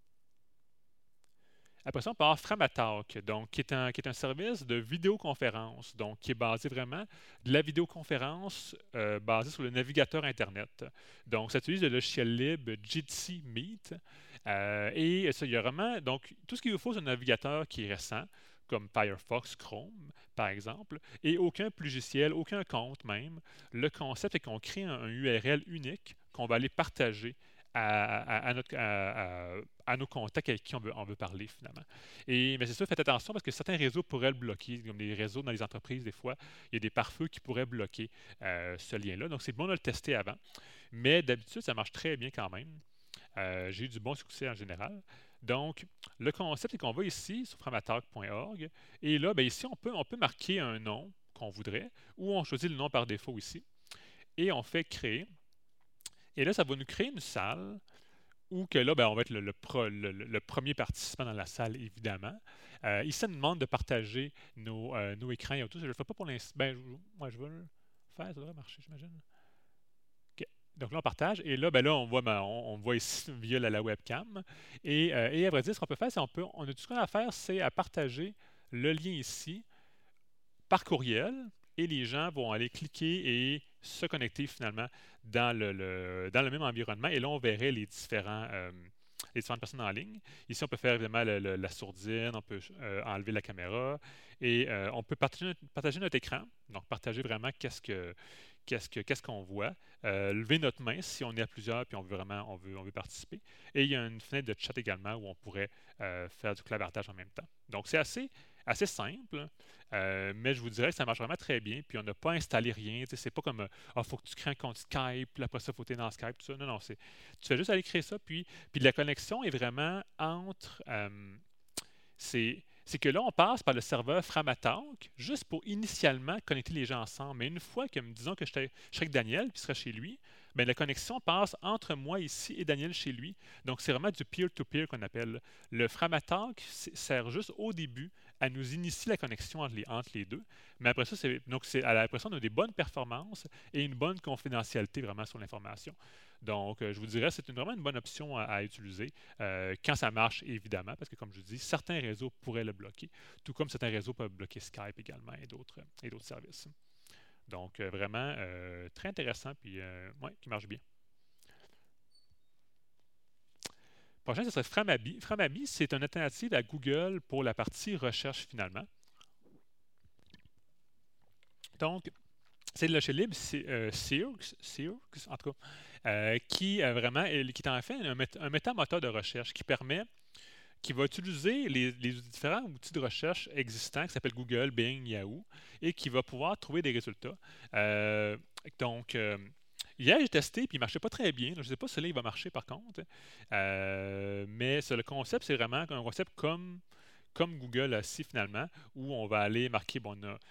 S2: Après ça, on peut avoir Framatalk, donc, qui est un service de vidéoconférence, donc qui est basé vraiment de la vidéoconférence basée sur le navigateur Internet. Donc, ça utilise le logiciel libre Jitsi Meet. Et ça, il y a vraiment, donc, tout ce qu'il vous faut, c'est un navigateur qui est récent, comme Firefox, Chrome, par exemple, et aucun logiciel, aucun compte même. Le concept est qu'on crée un URL unique qu'on va aller partager à nos contacts avec qui on veut parler finalement. Mais c'est ça, faites attention parce que certains réseaux pourraient le bloquer, comme les réseaux dans les entreprises, des fois, il y a des pare-feux qui pourraient bloquer ce lien-là. Donc c'est bon de le tester avant. Mais d'habitude, ça marche très bien quand même. J'ai eu du bon succès en général. Donc, le concept est qu'on va ici sur framatalk.org et là, ben ici, on peut marquer un nom qu'on voudrait, ou on choisit le nom par défaut ici, et on fait créer. Et là, ça va nous créer une salle où que là, ben, on va être le premier participant dans la salle, évidemment. Ici, ça nous demande de partager nos écrans et tout. Je ne le fais pas pour l'instant. Ben, moi, je vais le faire, ça devrait marcher, j'imagine. OK. Donc là, on partage. Et là, ben là, on voit ici via la webcam. Et à vrai dire, ce qu'on peut faire, c'est on a tout ce qu'on a à faire, c'est à partager le lien ici par courriel. Et les gens vont aller cliquer et se connecter finalement dans le même environnement. Et là, on verrait les différentes personnes en ligne. Ici, on peut faire évidemment la sourdine, on peut enlever la caméra et on peut partager notre écran. Donc, partager vraiment qu'est-ce qu'on voit. Lever notre main si on est à plusieurs puis on veut participer. Et il y a une fenêtre de chat également où on pourrait faire du clavardage en même temps. Donc, c'est assez simple, mais je vous dirais que ça marche vraiment très bien. Puis on n'a pas installé rien. C'est pas comme faut que tu crées un compte Skype, puis après ça, il faut t'aider dans Skype, tout ça. Non, non, tu fais juste aller créer ça, puis la connexion est vraiment entre. C'est que là, on passe par le serveur Framatalk juste pour initialement connecter les gens ensemble. Mais une fois que, disons que je serais avec Daniel, puis serait chez lui, bien, la connexion passe entre moi ici et Daniel chez lui. Donc, c'est vraiment du peer-to-peer qu'on appelle. Le Framatalk sert juste au début à nous initier la connexion entre les deux. Mais après ça, à l'impression, on a des bonnes performances et une bonne confidentialité vraiment sur l'information. Donc, je vous dirais, c'est vraiment une bonne option à utiliser quand ça marche, évidemment, parce que, comme je vous dis, certains réseaux pourraient le bloquer, tout comme certains réseaux peuvent bloquer Skype également et d'autres services. Donc, vraiment très intéressant, puis ouais, qui marche bien. Prochain, ce serait Framabi. Framabi, c'est une alternative à Google pour la partie recherche, finalement. Donc, c'est le logiciel libre, Cirx, en tout cas, qui est en fait un métamoteur de recherche qui va utiliser les différents outils de recherche existants qui s'appellent Google, Bing, Yahoo, et qui va pouvoir trouver des résultats. Donc, hier, j'ai testé, puis il ne marchait pas très bien. Je ne sais pas si celui-là il va marcher par contre. Mais le concept, c'est vraiment un concept comme Google aussi, finalement, où on va aller marquer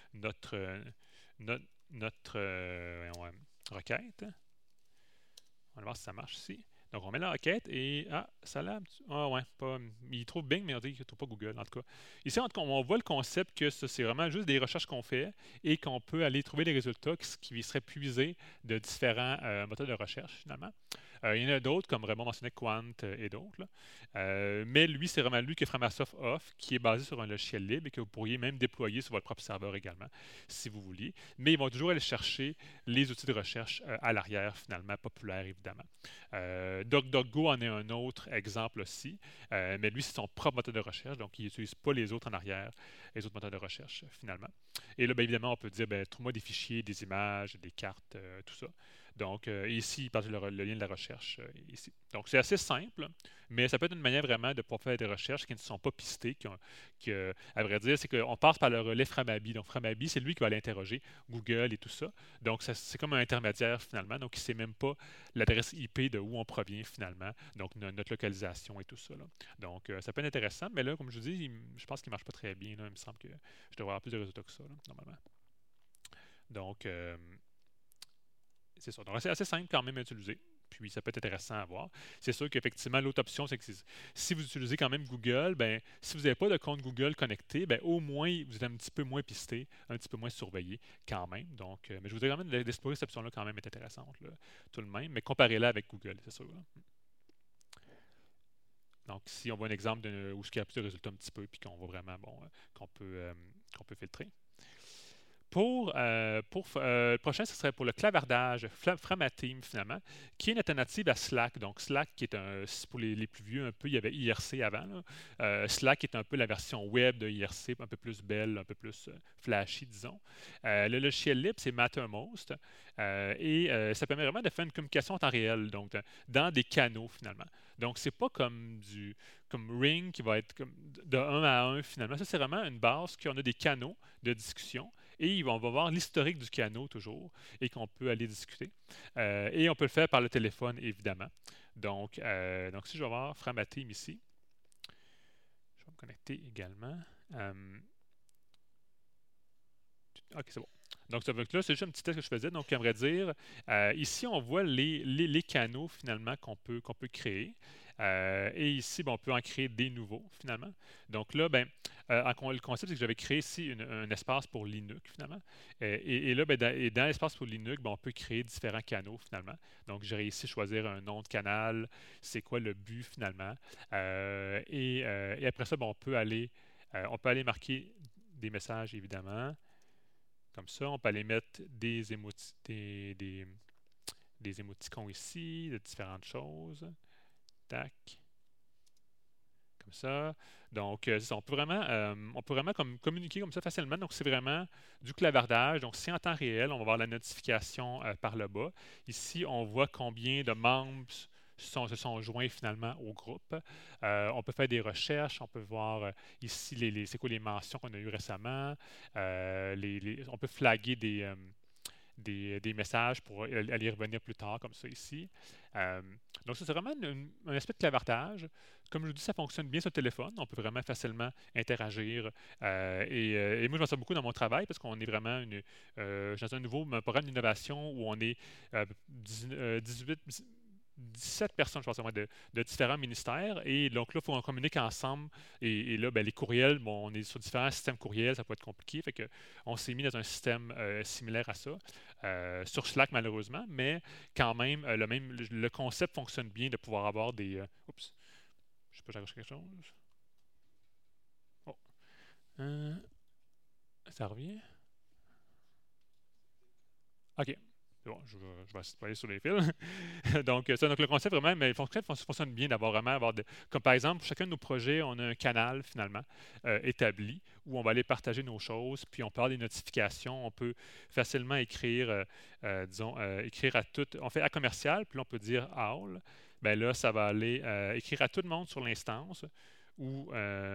S2: notre requête. On va voir si ça marche ici. Donc, on met la requête et ça l'a. Ouais, il trouve Bing, mais on dit qu'il ne trouve pas Google, en tout cas. Ici, en tout cas, on voit le concept que c'est vraiment juste des recherches qu'on fait et qu'on peut aller trouver des résultats qui seraient puisés de différents moteurs de recherche, finalement. Il y en a d'autres, comme Raymond mentionnait Quant et d'autres. Mais lui, c'est vraiment lui qui est Framasoft Off, qui est basé sur un logiciel libre et que vous pourriez même déployer sur votre propre serveur également, si vous vouliez. Mais ils vont toujours aller chercher les outils de recherche à l'arrière, finalement, populaires, évidemment. DuckDuckGo en est un autre exemple aussi, mais lui, c'est son propre moteur de recherche, donc il n'utilise pas les autres en arrière, les autres moteurs de recherche, finalement. Et là, bien évidemment, on peut dire, trouve-moi des fichiers, des images, des cartes, tout ça. Donc, ici, il partage le lien de la recherche ici. Donc, c'est assez simple, mais ça peut être une manière vraiment de pouvoir faire des recherches qui ne sont pas pistées, à vrai dire, c'est qu'on passe par le relais Framabi. Donc, Framabi, c'est lui qui va aller interroger Google et tout ça. Donc, c'est comme un intermédiaire finalement. Donc, il ne sait même pas l'adresse IP de où on provient finalement. Donc, notre localisation et tout ça. Là. Donc, ça peut être intéressant, mais là, comme je vous dis, je pense qu'il ne marche pas très bien. Là. Il me semble que je devrais avoir plus de résultats que ça, là, normalement. Donc, c'est ça. Donc, c'est assez simple quand même à utiliser. Puis, ça peut être intéressant à voir. C'est sûr qu'effectivement, l'autre option, c'est que si vous utilisez quand même Google, ben, si vous n'avez pas de compte Google connecté, ben, au moins, vous êtes un petit peu moins pisté, un petit peu moins surveillé quand même. Donc, mais je vous dirais quand même d'explorer cette option-là quand même est intéressante, là, tout de même. Mais comparez-la avec Google, c'est sûr. Là. Donc, ici, on voit un exemple où il y a plus de résultats un petit peu, puis qu'on voit vraiment qu'on peut filtrer. Pour le prochain, ce serait pour le clavardage, Framateam finalement, qui est une alternative à Slack. Donc Slack, qui est pour les plus vieux un peu, il y avait IRC avant. Slack est un peu la version web de IRC, un peu plus belle, un peu plus flashy, disons. Le logiciel libre, c'est Mattermost. Et ça permet vraiment de faire une communication en temps réel, donc dans des canaux finalement. Donc, c'est pas comme Ring qui va être comme de 1 à 1 finalement. Ça, c'est vraiment une base qu'on a des canaux de discussion et on va voir l'historique du canal toujours et qu'on peut aller discuter. Et on peut le faire par le téléphone, évidemment. Donc si je vais voir Framateam ici, je vais me connecter également. OK, c'est bon. Donc, là, c'est juste un petit test que je faisais. Donc, j'aimerais dire, ici, on voit les canaux, finalement, qu'on peut créer. Et ici, ben, on peut en créer des nouveaux, finalement. Donc là, ben, le concept, c'est que j'avais créé ici un espace pour Linux, finalement. Et là, ben, dans l'espace pour Linux, ben, on peut créer différents canaux, finalement. Donc, j'ai réussi à choisir un nom de canal, c'est quoi le but, finalement. Et après ça, ben, on peut aller marquer des messages, évidemment. Comme ça, on peut aller mettre des émoticôns ici, de différentes choses. Tac, comme ça. Donc, on peut vraiment communiquer comme ça facilement. Donc, c'est vraiment du clavardage. Donc, si en temps réel, on va voir la notification par le bas. Ici, on voit combien de membres se sont joints finalement au groupe. On peut faire des recherches. On peut voir ici c'est quoi les mentions qu'on a eues récemment. On peut flaguer des messages pour aller y revenir plus tard, comme ça ici. Euh, donc, ça, c'est vraiment un aspect de clavardage. Comme je vous dis, ça fonctionne bien sur le téléphone. On peut vraiment facilement interagir. Et moi, je m'en sers beaucoup dans mon travail parce qu'on est vraiment dans un nouveau programme d'innovation où on est 17 personnes, je pense, de différents ministères. Et donc là, il faut qu'on communique ensemble. Et là, ben, les courriels, bon, on est sur différents systèmes courriels, ça peut être compliqué. Fait que on s'est mis dans un système similaire à ça, sur Slack malheureusement, mais quand même, le concept fonctionne bien de pouvoir avoir des. Oups, je sais pas, j'ai rajouté quelque chose. Oh. Euh, Ça revient. OK. C'est bon, je vais aller sur les fils. Donc, le concept vraiment, mais le concept fonctionne bien d'avoir vraiment comme par exemple, pour chacun de nos projets, on a un canal finalement établi où on va aller partager nos choses, puis on peut avoir des notifications, on peut facilement écrire, disons, écrire à tout. On fait à commercial, puis là, on peut dire all. Ben là, ça va aller écrire à tout le monde sur l'instance ou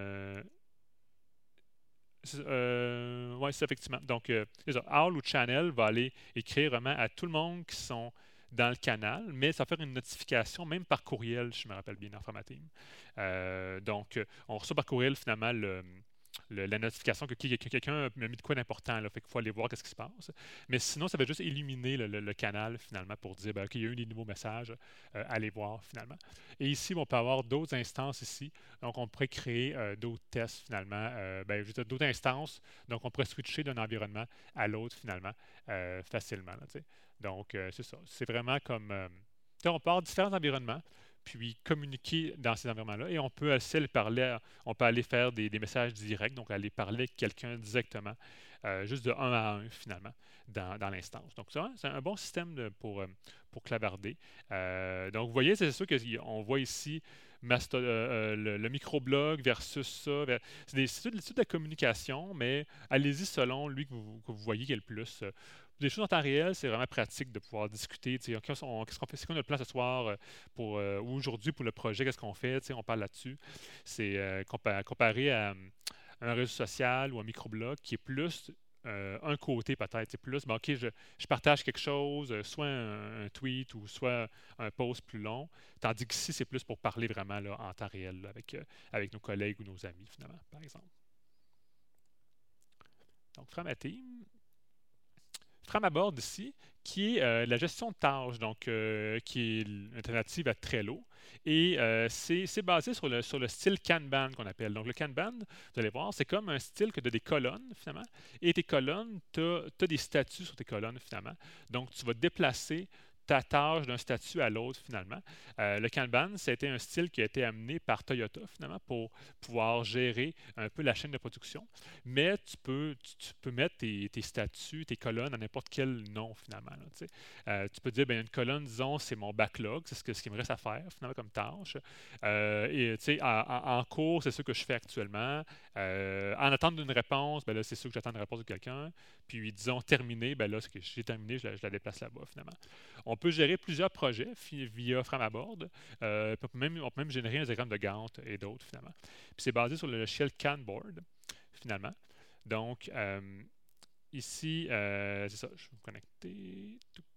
S2: oui, c'est ça, effectivement. Donc, c'est ça. Owl ou Channel va aller écrire vraiment à tout le monde qui sont dans le canal, mais ça va faire une notification, même par courriel, si je me rappelle bien, dans Formatting. Donc, on reçoit par courriel, finalement, la notification que quelqu'un a mis de quoi d'important. Là, fait qu'il faut aller voir qu'est-ce qui se passe. Mais sinon, ça va juste illuminer le canal, finalement, pour dire, ben, OK, il y a eu des nouveaux messages, allez voir, finalement. Et ici, on peut avoir d'autres instances ici. Donc, on pourrait créer d'autres tests, finalement, ben, juste d'autres instances. Donc, on pourrait switcher d'un environnement à l'autre, finalement, facilement. Là, donc, c'est ça. C'est vraiment comme. On peut avoir différents environnements, puis communiquer dans ces environnements-là. Et on peut aussi on peut aller faire des messages directs, donc aller parler avec quelqu'un directement, juste de un à un, finalement, dans l'instance. Donc, ça, c'est un bon système pour clavarder. Donc, vous voyez, c'est sûr qu'on voit ici le microblog versus ça. C'est tout de la communication, mais allez-y selon lui que vous voyez qui est le plus. Des choses en temps réel, c'est vraiment pratique de pouvoir discuter. Qu'est-ce qu'on fait? C'est quoi notre plan ce soir ou aujourd'hui pour le projet? Qu'est-ce qu'on fait? On parle là-dessus. C'est comparé à un réseau social ou un microblog qui est plus un côté peut-être. C'est plus, ben, OK, je partage quelque chose, soit un tweet ou soit un post plus long. Tandis qu'ici, c'est plus pour parler vraiment là, en temps réel là, avec nos collègues ou nos amis, finalement, par exemple. Donc, Framatteam. Framaboard ici, qui est la gestion de tâches, donc qui est l'alternative à Trello. Et c'est basé sur le style Kanban qu'on appelle. Donc le Kanban, vous allez voir, c'est comme un style que tu as des colonnes finalement. Et tes colonnes, tu as des statuts sur tes colonnes finalement. Donc tu vas déplacer ta tâche d'un statut à l'autre finalement. Le Kanban, c'était un style qui a été amené par Toyota finalement pour pouvoir gérer un peu la chaîne de production. Mais tu peux mettre tes statuts, tes colonnes à n'importe quel nom finalement. Là, tu peux dire, ben, une colonne, disons, c'est mon backlog, c'est ce qui me reste à faire finalement comme tâche. Et en cours, c'est ce que je fais actuellement. En attente d'une réponse, ben là, c'est sûr que j'attends une réponse de quelqu'un. Puis, disons, terminé, ben là, ce que j'ai terminé, je la déplace là-bas finalement. On peut gérer plusieurs projets via Framaboard. On peut même générer un diagramme de Gantt et d'autres finalement. Puis c'est basé sur le logiciel Kanboard finalement. Donc, ici, c'est ça, je vais me connecter.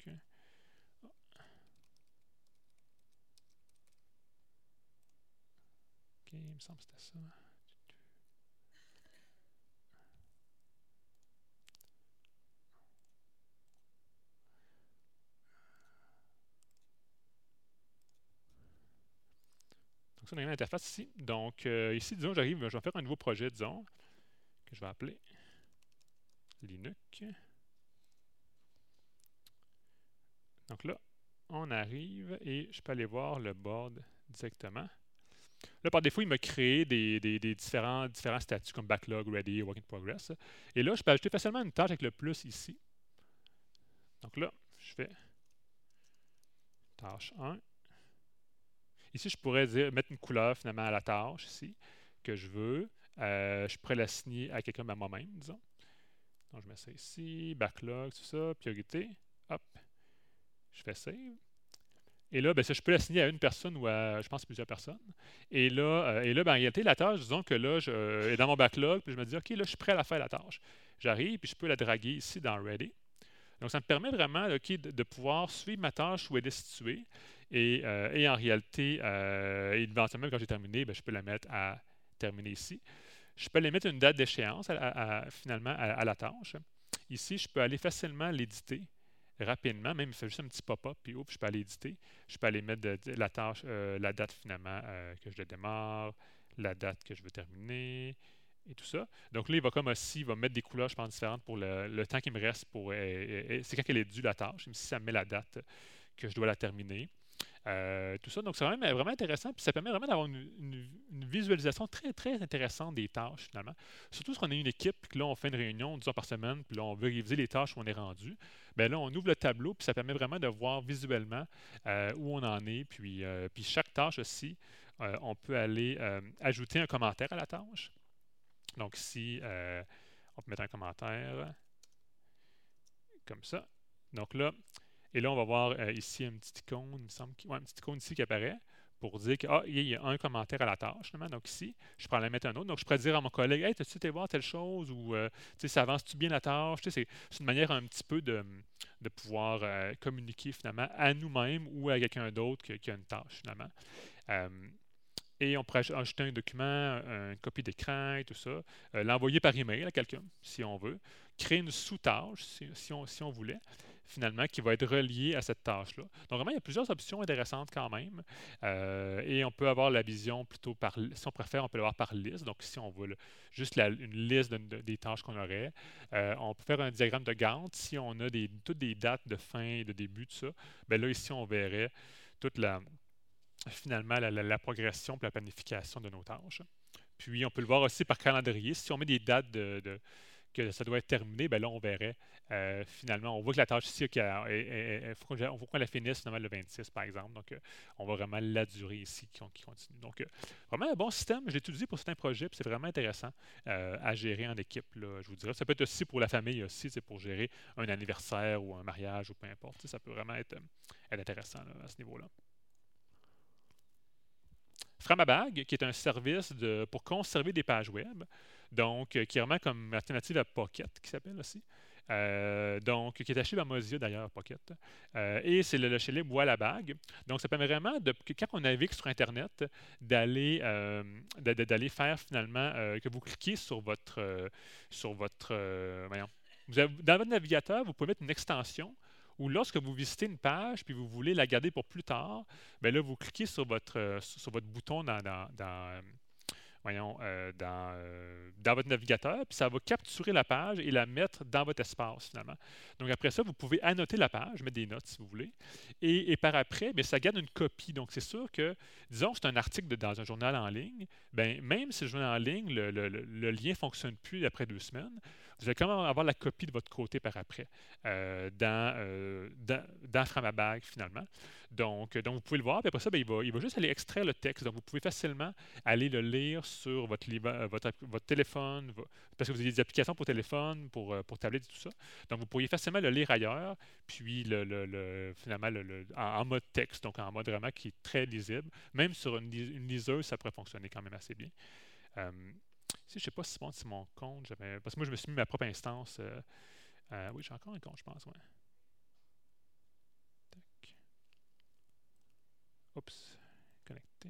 S2: OK, il me semble que c'était ça. Donc, ça, on a l'interface ici. Donc, ici, disons, je vais faire un nouveau projet, disons, que je vais appeler Linux. Donc là, on arrive et je peux aller voir le board directement. Là, par défaut, il m'a créé des différents statuts comme backlog, ready, work in progress. Et là, je peux ajouter facilement une tâche avec le plus ici. Donc là, je fais tâche 1. Ici, je pourrais mettre une couleur finalement à la tâche ici que je veux. Je pourrais l'assigner à quelqu'un, à moi-même, disons. Donc, je mets ça ici, backlog, tout ça, priorité. Hop, je fais save. Et là, ben, ça, je peux l'assigner à une personne ou à, je pense, plusieurs personnes. Et là, ben, en réalité, la tâche, disons que là, je est dans mon backlog, puis je me dis, OK, là, je suis prêt à la faire, la tâche. J'arrive, puis je peux la draguer ici dans Ready. Donc, ça me permet vraiment de pouvoir suivre ma tâche où elle est située. Et en réalité, éventuellement, quand j'ai terminé, ben, je peux la mettre à terminer ici. Je peux aller mettre une date d'échéance finalement à la tâche. Ici, je peux aller facilement l'éditer rapidement, même il fait juste un petit pop-up, puis je peux aller éditer. Je peux aller mettre la tâche, la date finalement que je le démarre, la date que je veux terminer, et tout ça. Donc là, il va comme aussi, il va mettre des couleurs, je pense, différentes pour le temps qu'il me reste pour. C'est quand elle est due la tâche, même si ça me met la date que je dois la terminer. Tout ça. Donc, c'est vraiment intéressant. Puis ça permet vraiment d'avoir une visualisation très, très intéressante des tâches, finalement. Surtout si on est une équipe, puis que là, on fait une réunion 10 fois par semaine, puis là, on veut réviser les tâches où on est rendu. Bien là, on ouvre le tableau, puis ça permet vraiment de voir visuellement où on en est. Puis chaque tâche aussi, on peut aller ajouter un commentaire à la tâche. Donc, ici, on peut mettre un commentaire comme ça. Donc là, et là, on va voir ici une petite icône, il me semble, une petite icône ici qui apparaît pour dire qu'il y a un commentaire à la tâche. Donc ici, je pourrais en mettre un autre. Donc je pourrais dire à mon collègue, hey, t'as-tu été voir telle chose ou ça avance-tu bien la tâche? C'est une manière un petit peu de pouvoir communiquer finalement à nous-mêmes ou à quelqu'un d'autre qui a une tâche finalement. Et on pourrait ajouter un document, une copie d'écran et tout ça, l'envoyer par email à quelqu'un, si on veut, créer une sous-tâche, si on voulait, finalement, qui va être reliée à cette tâche-là. Donc, vraiment, il y a plusieurs options intéressantes quand même. Et on peut avoir la vision plutôt si on préfère, on peut l'avoir par liste. Donc, si on veut juste une liste des tâches qu'on aurait, on peut faire un diagramme de Gantt. Si on a toutes des dates de fin et de début, tout ça, bien là, ici, on verrait finalement la progression et la planification de nos tâches. Puis, on peut le voir aussi par calendrier. Si on met des dates que ça doit être terminé, bien là, on verrait finalement, on voit que la tâche ici, il faut qu'on la finisse finalement le 26, par exemple. Donc, on voit vraiment la durée ici qui continue. Donc, vraiment un bon système. Je l'ai utilisé pour certains projets, puis c'est vraiment intéressant à gérer en équipe, là, je vous dirais. Ça peut être aussi pour la famille aussi, pour gérer un anniversaire ou un mariage ou peu importe. Ça peut vraiment être intéressant là, à ce niveau-là. Framabag, qui est un service pour conserver des pages web, donc qui est vraiment comme alternative à Pocket, qui s'appelle aussi. Donc, qui est acheté par Mozilla d'ailleurs, Pocket. Et c'est le logiciel libre Wallabag. Donc, ça permet vraiment, quand on navigue sur Internet, d'aller faire finalement que vous cliquez sur votre. Voyons. Dans votre navigateur, vous pouvez mettre une extension ou lorsque vous visitez une page puis vous voulez la garder pour plus tard, bien là, vous cliquez sur votre bouton dans votre navigateur, puis ça va capturer la page et la mettre dans votre espace, finalement. Donc, après ça, vous pouvez annoter la page, mettre des notes si vous voulez. Et par après, bien, ça garde une copie. Donc, c'est sûr que, disons, c'est un article dans un journal en ligne, bien, même si le journal en ligne, le lien ne fonctionne plus après 2 semaines, vous allez quand même avoir la copie de votre côté par après dans Framabag, finalement. Donc, vous pouvez le voir, puis après ça, bien, il va juste aller extraire le texte. Donc, vous pouvez facilement aller le lire sur votre téléphone, parce que vous avez des applications pour téléphone, pour tablette et tout ça. Donc, vous pourriez facilement le lire ailleurs, puis finalement en mode texte, donc en mode vraiment qui est très lisible. Même sur une liseuse, ça pourrait fonctionner quand même assez bien. Je ne sais pas si c'est mon compte, parce que moi, je me suis mis ma propre instance. Oui, j'ai encore un compte, je pense. Ouais. Tac. Oups. Connecté.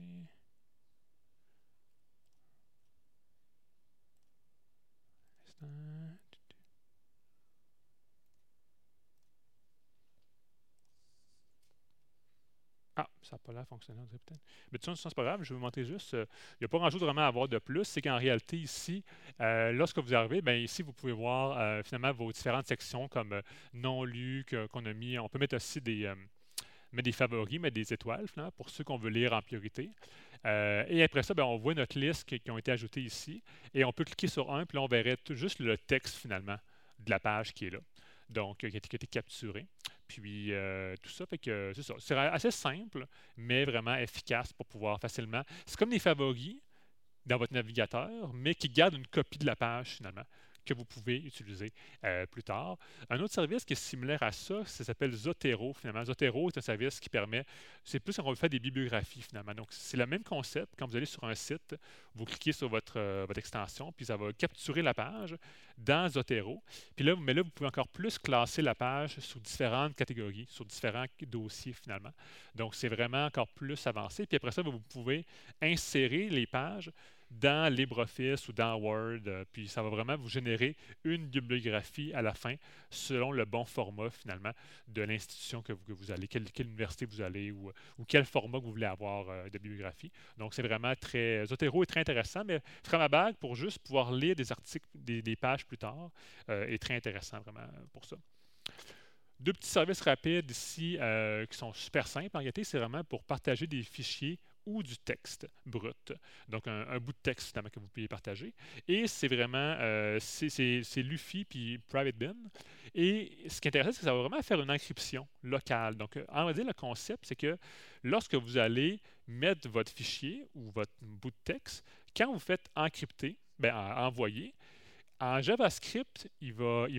S2: Ah, Ça n'a pas l'air fonctionnel, peut-être. Mais de toute façon, c'est pas grave, je vais vous montrer juste. Il n'y a pas grand-chose vraiment à voir de plus. C'est qu'en réalité, ici, lorsque vous arrivez, bien, ici, vous pouvez voir finalement vos différentes sections comme non lus qu'on a mis. On peut mettre aussi mettre des favoris, mettre des étoiles, finalement, pour ceux qu'on veut lire en priorité. Et après ça, bien, on voit notre liste qui ont été ajoutées ici. Et on peut cliquer sur un, puis là, on verrait juste le texte, finalement, de la page qui est là. Donc, qui a été capturé. Puis, tout ça, fait que c'est ça. C'est assez simple, mais vraiment efficace pour pouvoir facilement. C'est comme des favoris dans votre navigateur, mais qui gardent une copie de la page, finalement, que vous pouvez utiliser plus tard. Un autre service qui est similaire à ça, ça s'appelle Zotero, finalement. Zotero est un service qui permet, c'est plus quand on veut faire des bibliographies, finalement. Donc, c'est le même concept. Quand vous allez sur un site, vous cliquez sur votre extension, puis ça va capturer la page dans Zotero. Puis là, mais là, vous pouvez encore plus classer la page sous différentes catégories, sur différents dossiers, finalement. Donc, c'est vraiment encore plus avancé. Puis après ça, vous pouvez insérer les pages dans LibreOffice ou dans Word, puis ça va vraiment vous générer une bibliographie à la fin selon le bon format finalement de l'institution que vous allez, quelle université vous allez ou quel format que vous voulez avoir de bibliographie. Donc c'est vraiment très... Zotero est très intéressant, mais Framabac, pour juste pouvoir lire des articles, des pages plus tard, est très intéressant vraiment pour ça. Deux petits services rapides ici qui sont super simples en réalité, c'est vraiment pour partager des fichiers ou du texte brut. Donc, un bout de texte finalement que vous pouvez partager. Et c'est vraiment, c'est Luffy puis PrivateBin. Et ce qui est intéressant, c'est que ça va vraiment faire une encryption locale. Donc, on va dire le concept, c'est que lorsque vous allez mettre votre fichier ou votre bout de texte, quand vous faites encrypter, envoyer, en JavaScript, il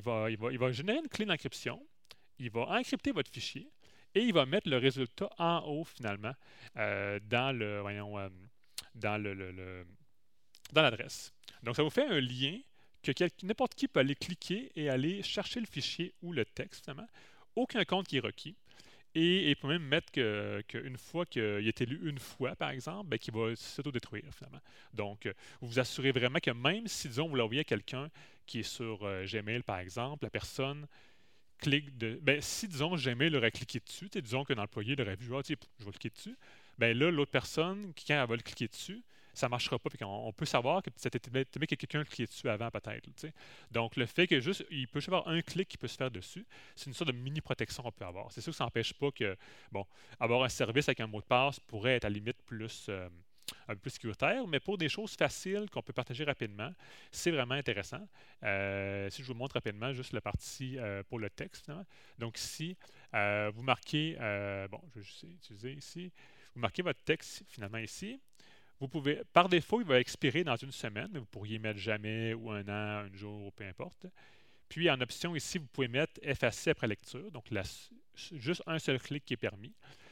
S2: va générer une clé d'encryption, il va encrypter votre fichier, et il va mettre le résultat en haut, finalement, dans l'adresse. Donc, ça vous fait un lien que n'importe qui peut aller cliquer et aller chercher le fichier ou le texte, finalement. Aucun compte qui est requis. Et il peut même mettre qu'une fois qu'il a été lu une fois, par exemple, qu'il va s'auto-détruire, finalement. Donc, vous vous assurez vraiment que même si, disons, vous l'envoyez à quelqu'un qui est sur Gmail, par exemple, la personne si, disons, Gmail aurait cliqué dessus, disons que l'employé aurait vu, je vais cliquer dessus, là, l'autre personne, quand elle va le cliquer dessus, ça ne marchera pas. On peut savoir que c'était que quelqu'un a cliqué dessus avant, peut-être. Donc, le fait que juste, il peut y avoir un clic qui peut se faire dessus, c'est une sorte de mini-protection qu'on peut avoir. C'est sûr que ça n'empêche pas que, avoir un service avec un mot de passe pourrait être à la limite plus... un peu plus sécuritaire, mais pour des choses faciles qu'on peut partager rapidement, c'est vraiment intéressant. Si je vous montre rapidement juste la partie pour le texte, finalement. Donc ici, vous marquez, je vais juste utiliser ici, vous marquez votre texte finalement ici. Vous pouvez, par défaut, il va expirer dans une semaine, mais vous pourriez mettre jamais ou un an, un jour, peu importe. Puis en option ici, vous pouvez mettre effacer après lecture, donc juste un seul clic qui est permis.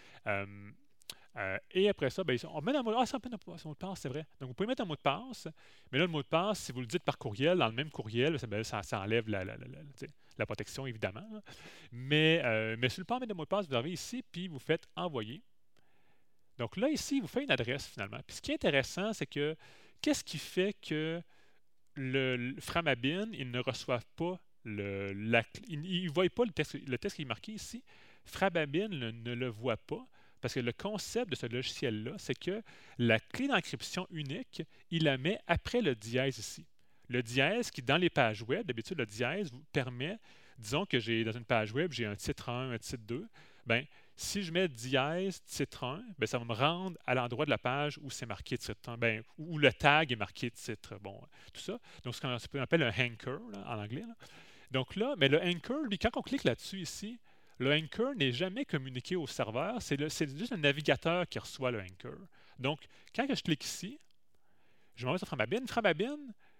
S2: Et après ça, on met un mot de passe. Son mot de passe, c'est vrai. Donc, vous pouvez mettre un mot de passe, mais là, le mot de passe, si vous le dites par courriel, dans le même courriel, ça enlève la protection, évidemment. Mais sur le pas mettre de mot de passe, vous arrivez ici, puis vous faites envoyer. Donc là, ici, vous faites une adresse, finalement. Puis ce qui est intéressant, c'est que qu'est-ce qui fait que le Framabin, il ne reçoit pas il ne voit pas le texte qui est marqué ici. Framabin ne le voit pas. Parce que le concept de ce logiciel-là, c'est que la clé d'encryption unique, il la met après le dièse ici. Le dièse qui, dans les pages web, d'habitude, le dièse vous permet, disons que dans une page web, j'ai un titre 1, un titre 2, si je mets dièse titre 1, ça va me rendre à l'endroit de la page où c'est marqué titre 1, où le tag est marqué titre, tout ça. Donc, ce qu'on appelle un anchor là, en anglais. Là. Donc là, mais le anchor, lui, quand on clique là-dessus ici, le anchor n'est jamais communiqué au serveur, c'est juste un navigateur qui reçoit le anchor. Donc, quand je clique ici, je m'en vais sur Framabin. Framabin,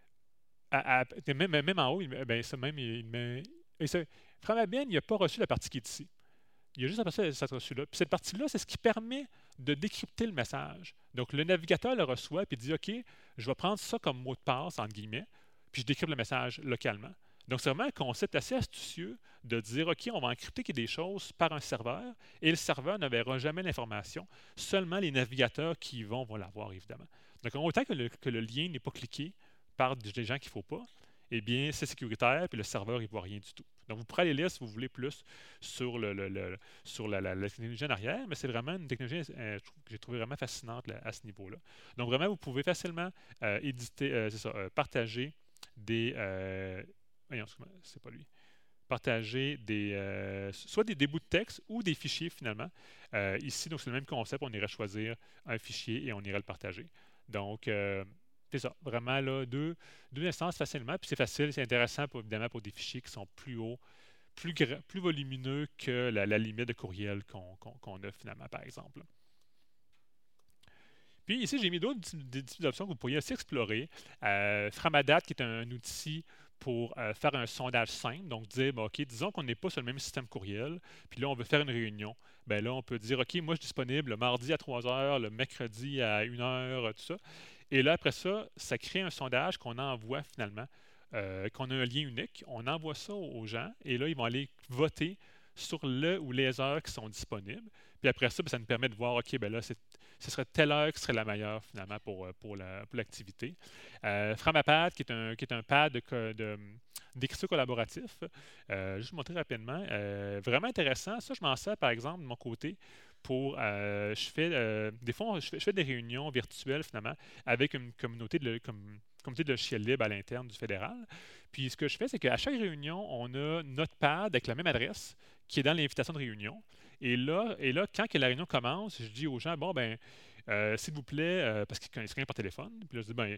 S2: même en haut, Framabin, il n'a pas reçu la partie qui est ici. Il a juste apporté cette reçue-là. Puis cette partie-là, c'est ce qui permet de décrypter le message. Donc, le navigateur le reçoit et dit « OK, je vais prendre ça comme mot de passe, entre guillemets, puis je décrypte le message localement. » Donc, c'est vraiment un concept assez astucieux de dire, OK, on va encrypter des choses par un serveur et le serveur ne verra jamais l'information. Seulement les navigateurs qui y vont l'avoir, évidemment. Donc, autant que le lien n'est pas cliqué par des gens qu'il ne faut pas, eh bien, c'est sécuritaire puis le serveur, il ne voit rien du tout. Donc, vous pourrez aller lire si vous voulez plus sur, sur la technologie en arrière, mais c'est vraiment une technologie que j'ai trouvé vraiment fascinante là, à ce niveau-là. Donc, vraiment, vous pouvez facilement éditer, partager des... voyons, excuse-moi, c'est pas lui. Partager soit des bouts de texte ou des fichiers finalement. Ici, donc c'est le même concept, on irait choisir un fichier et on irait le partager. Donc, c'est ça, vraiment là, deux instances facilement, puis c'est facile, c'est intéressant évidemment pour des fichiers qui sont plus hauts, plus volumineux que la limite de courriel qu'on a finalement, par exemple. Puis ici, j'ai mis d'autres types d'options que vous pourriez aussi explorer. Framadat, qui est un outil pour faire un sondage simple, donc dire, ben, OK, disons qu'on n'est pas sur le même système courriel, puis là, on veut faire une réunion. Bien là, on peut dire, OK, moi, je suis disponible le mardi à 3 heures, le mercredi à 1 heure, tout ça. Et là, après ça, ça crée un sondage qu'on envoie finalement, qu'on a un lien unique. On envoie ça aux gens, et là, ils vont aller voter sur le ou les heures qui sont disponibles. Puis après ça, bien, ça nous permet de voir, OK, ben là, ce serait telle heure qui serait la meilleure finalement pour l'activité. Framapad, qui est un pad d'écriture collaboratif. Juste vous montrer rapidement. Vraiment intéressant. Ça, je m'en sers par exemple de mon côté pour. Des fois, je fais des réunions virtuelles finalement avec une communauté communauté de logiciels libres à l'interne du fédéral. Puis ce que je fais, c'est qu'à chaque réunion, on a notre pad avec la même adresse qui est dans l'invitation de réunion. Et là, quand que la réunion commence, je dis aux gens, bon, ben, s'il vous plaît, parce qu'ils connaissent rien par téléphone, puis là, je dis, ben,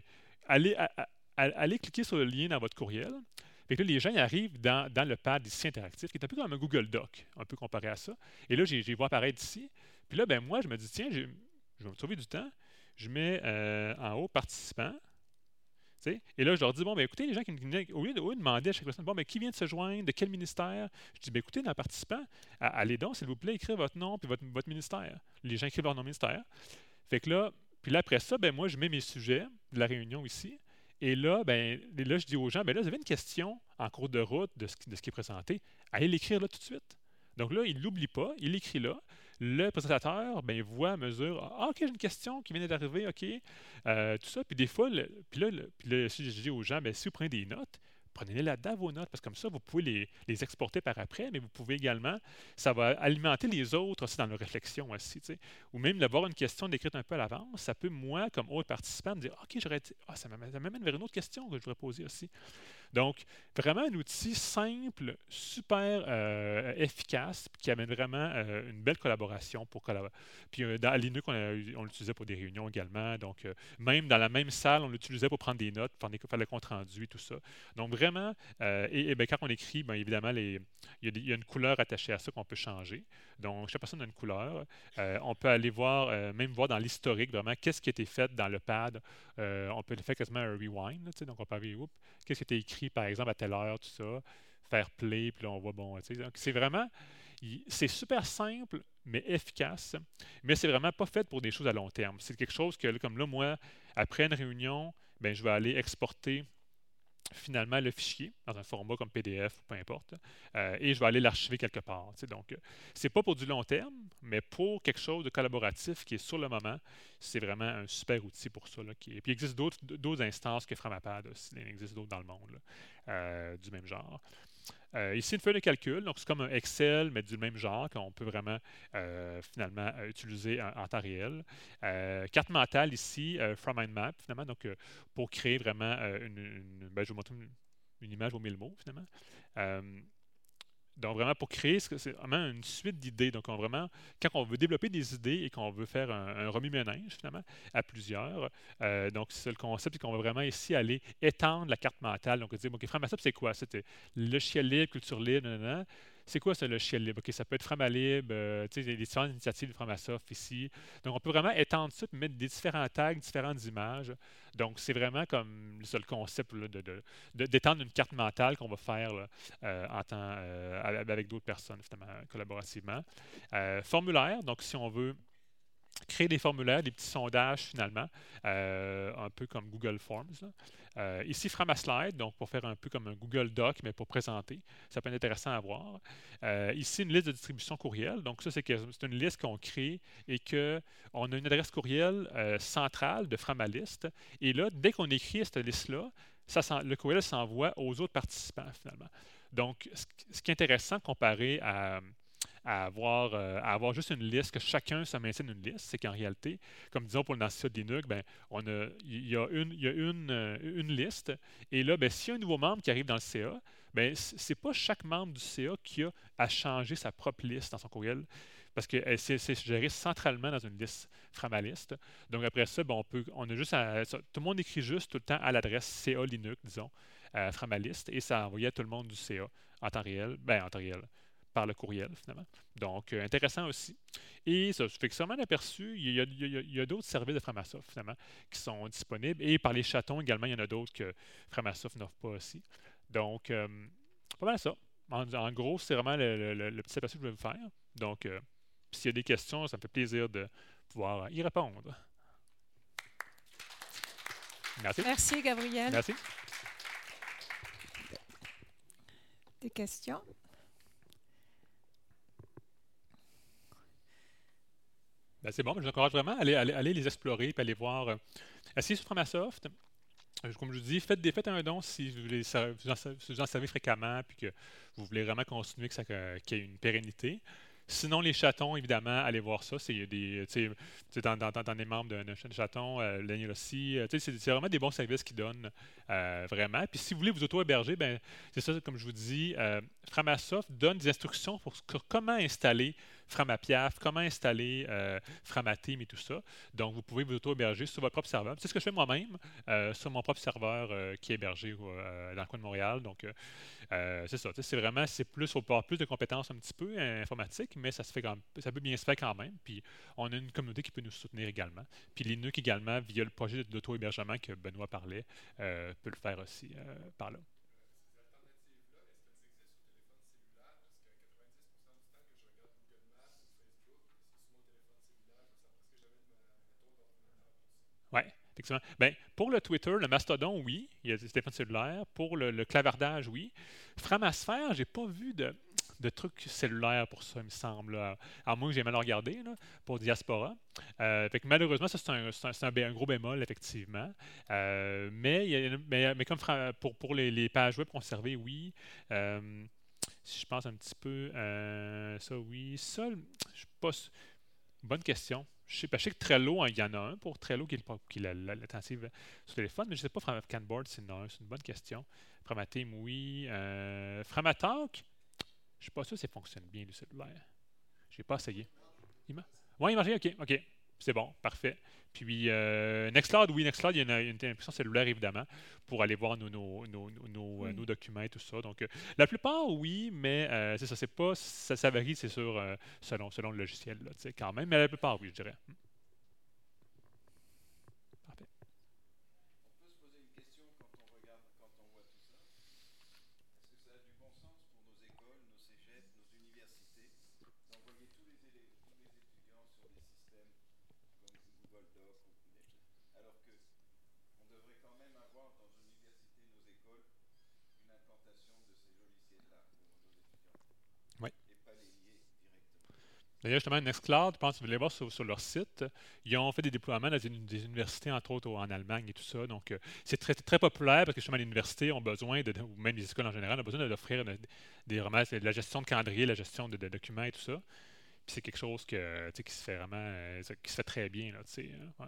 S2: allez cliquer sur le lien dans votre courriel. Fait que là, les gens ils arrivent dans le pad ici interactif, qui est un peu comme un Google Doc, un peu comparé à ça. Et là, j'y vois apparaître ici. Puis là, ben, moi, je me dis, tiens, je vais me sauver du temps. Je mets en haut participants. T'sais? Et là, je leur dis, bon, ben écoutez, les gens qui au lieu de demander à chaque personne, bon, ben qui vient de se joindre, de quel ministère, je dis, ben écoutez, dans le participant, allez donc, s'il vous plaît, écrire votre nom puis votre ministère. Les gens écrivent leur nom ministère. Fait que là, puis là, après ça, ben moi, je mets mes sujets de la réunion ici. Et là, ben, là, je dis aux gens, ben là, vous avez une question en cours de route de ce qui est présenté, allez l'écrire là tout de suite. Donc là, il ne l'oublie pas, il l'écrit là. Le présentateur, ben, il voit à mesure, ah, OK, j'ai une question qui vient d'arriver, OK, tout ça. Puis des fois, puis là, si je dis aux gens, ben, si vous prenez des notes, prenez-les là-dedans, vos notes, parce que comme ça, vous pouvez les exporter par après, mais vous pouvez également, ça va alimenter les autres aussi dans leur réflexion aussi, tu sais. Ou même d'avoir une question décrite un peu à l'avance, ça peut, moi, comme autre participant, me dire, OK, ça m'amène vers une autre question que je voudrais poser aussi. Donc, vraiment un outil simple, super efficace, qui amène vraiment une belle collaboration pour collaborer. Puis dans Linux, on l'utilisait pour des réunions également. Donc, même dans la même salle, on l'utilisait pour prendre des notes, faire le compte-rendu et tout ça. Donc, vraiment, et bien, quand on écrit, bien, évidemment, il y a une couleur attachée à ça qu'on peut changer. Donc, chaque personne a une couleur. On peut aller voir, même voir dans l'historique, vraiment, qu'est-ce qui a été fait dans le pad. On peut faire quasiment un rewind. Là, donc, on peut aller, qu'est-ce qui a été écrit, par exemple, à telle heure, tout ça, faire play, puis là, on voit, bon, tu sais. Donc, c'est vraiment, c'est super simple, mais efficace, mais c'est vraiment pas fait pour des choses à long terme. C'est quelque chose que, comme là, moi, après une réunion, ben, je vais aller exporter finalement le fichier dans un format comme PDF ou peu importe, et je vais aller l'archiver quelque part. Donc, c'est pas pour du long terme, mais pour quelque chose de collaboratif qui est sur le moment, c'est vraiment un super outil pour ça. Là, et puis, il existe d'autres instances que Framapad aussi. Il existe d'autres dans le monde là, du même genre. Ici, une feuille de calcul, donc c'est comme un Excel, mais du même genre, qu'on peut vraiment finalement utiliser en temps réel. Carte mentale ici, From Mind Map, finalement, donc pour créer vraiment ben, je vais vous montrer une image aux 1000 mots, finalement. Donc, vraiment, pour créer, c'est vraiment une suite d'idées. Donc, quand on veut développer des idées et qu'on veut faire un remue-ménage, finalement, à plusieurs, donc, c'est le concept, c'est qu'on va vraiment ici aller étendre la carte mentale. Donc, on va dire, OK, Framasop, c'est quoi? C'était logiciel libre, culture libre, nanana. C'est quoi ce logiciel libre? OK, ça peut être Framalib, tu sais, il y a des différentes initiatives de Framasoft ici. Donc, on peut vraiment étendre ça, mettre des différents tags, différentes images. Donc, c'est vraiment comme le concept là, d'étendre une carte mentale qu'on va faire là, avec d'autres personnes, finalement, collaborativement. Formulaire, donc si on veut créer des formulaires, des petits sondages finalement, un peu comme Google Forms. Ici, Framaslide, donc pour faire un peu comme un Google Doc, mais pour présenter. Ça peut être intéressant à voir. Ici, une liste de distribution courriel. Donc ça, c'est une liste qu'on crée et qu'on a une adresse courriel centrale de Framalist. Et là, dès qu'on écrit cette liste-là, le courriel s'envoie aux autres participants finalement. Donc, ce qui est intéressant comparé à avoir juste une liste, que chacun se maintienne une liste, c'est qu'en réalité, comme disons pour le CA de Linux, ben, il y a une liste, et là, ben, s'il y a un nouveau membre qui arrive dans le CA, ben, c'est pas chaque membre du CA qui a à changer sa propre liste dans son courriel, parce que c'est géré centralement dans une liste Framalist. Donc après ça, ben, on a juste tout le monde écrit juste tout le temps à l'adresse CA Linux, disons, Framalist, et ça envoyé à tout le monde du CA en temps réel, en temps réel, par le courriel, finalement. Donc, intéressant aussi. Et ça fait que sûrement aperçu, il y a d'autres services de Framasoft, finalement, qui sont disponibles. Et par les chatons également, il y en a d'autres que Framasoft n'offre pas aussi. Donc, pas mal ça. En gros, c'est vraiment le petit aperçu que je vais vous faire. Donc, s'il y a des questions, ça me fait plaisir de pouvoir y répondre. Merci.
S1: Merci, Gabriel.
S2: Merci.
S1: Des questions?
S2: Ben, c'est bon, je vous encourage vraiment à aller les explorer et aller voir. Essayez sur Framasoft. Comme je vous dis, faites un don si vous en servez fréquemment et que vous voulez vraiment continuer qu'il y ait une pérennité. Sinon, les chatons, évidemment, allez voir ça. C'est dans les membres d'un chaton, Daniel aussi. C'est vraiment des bons services qu'ils donnent, vraiment. Puis si vous voulez vous auto-héberger, ben, c'est ça, comme je vous dis, Framasoft donne des instructions pour comment installer Framapiaf, comment installer Framateam et tout ça. Donc, vous pouvez vous auto-héberger sur votre propre serveur. C'est ce que je fais moi-même sur mon propre serveur qui est hébergé dans le coin de Montréal. Donc, c'est ça. C'est plus, faut avoir plus de compétences un petit peu informatiques, mais ça peut bien se faire quand même. Puis, on a une communauté qui peut nous soutenir également. Puis, Linux également, via le projet d'auto-hébergement que Benoît parlait, peut le faire aussi par là. Oui, effectivement. Ben, pour le Twitter, le Mastodon, oui, il y a des téléphones cellulaires. Pour le clavardage, oui. Framasphère, j'ai pas vu de trucs cellulaires pour ça, il me semble. À moins que j'ai mal regardé, là, pour Diaspora. Fait que malheureusement, ça, c'est un gros bémol, effectivement. Mais comme pour les pages web conservées, oui. Si je pense un petit peu, ça, oui. Ça, je suis pas. Bonne question. Je sais que Trello, il y en a un pour Trello qui est l'attentive sur téléphone, mais je ne sais pas Canboard, c'est une bonne question. Framateam, oui. Framatalk, je ne suis pas sûr si ça fonctionne bien le cellulaire. Je n'ai pas essayé. Oui, il marche, ok. C'est bon, parfait. Puis Nextcloud, oui, Nextcloud, il y a une impression cellulaire, évidemment, pour aller voir nos documents et tout ça. Donc, la plupart, oui, mais c'est ça, c'est pas, ça varie, c'est sûr, selon le logiciel, là, quand même, mais la plupart, oui, je dirais. Parfait.
S3: On peut se poser une question quand on regarde, quand on voit tout ça. Est-ce que ça a du bon sens pour nos écoles, nos cégeps, nos universités, d'envoyer tous les étudiants sur des systèmes comme Google Docs alors que on devrait quand même avoir dans nos universités, nos écoles, une implantation de ces logiciels-là pour nos étudiants.
S2: Oui.
S3: Et pas les lier directement.
S2: D'ailleurs, justement, Nextcloud, je pense que vous allez voir sur leur site, ils ont fait des déploiements dans des universités, entre autres en Allemagne et tout ça. Donc, c'est très, très populaire parce que justement, les universités ont besoin, ou même les écoles en général, ont besoin d'offrir la gestion de calendrier, la gestion de documents et tout ça. Puis c'est quelque chose qui se fait vraiment, qui se fait très bien. Là, ouais.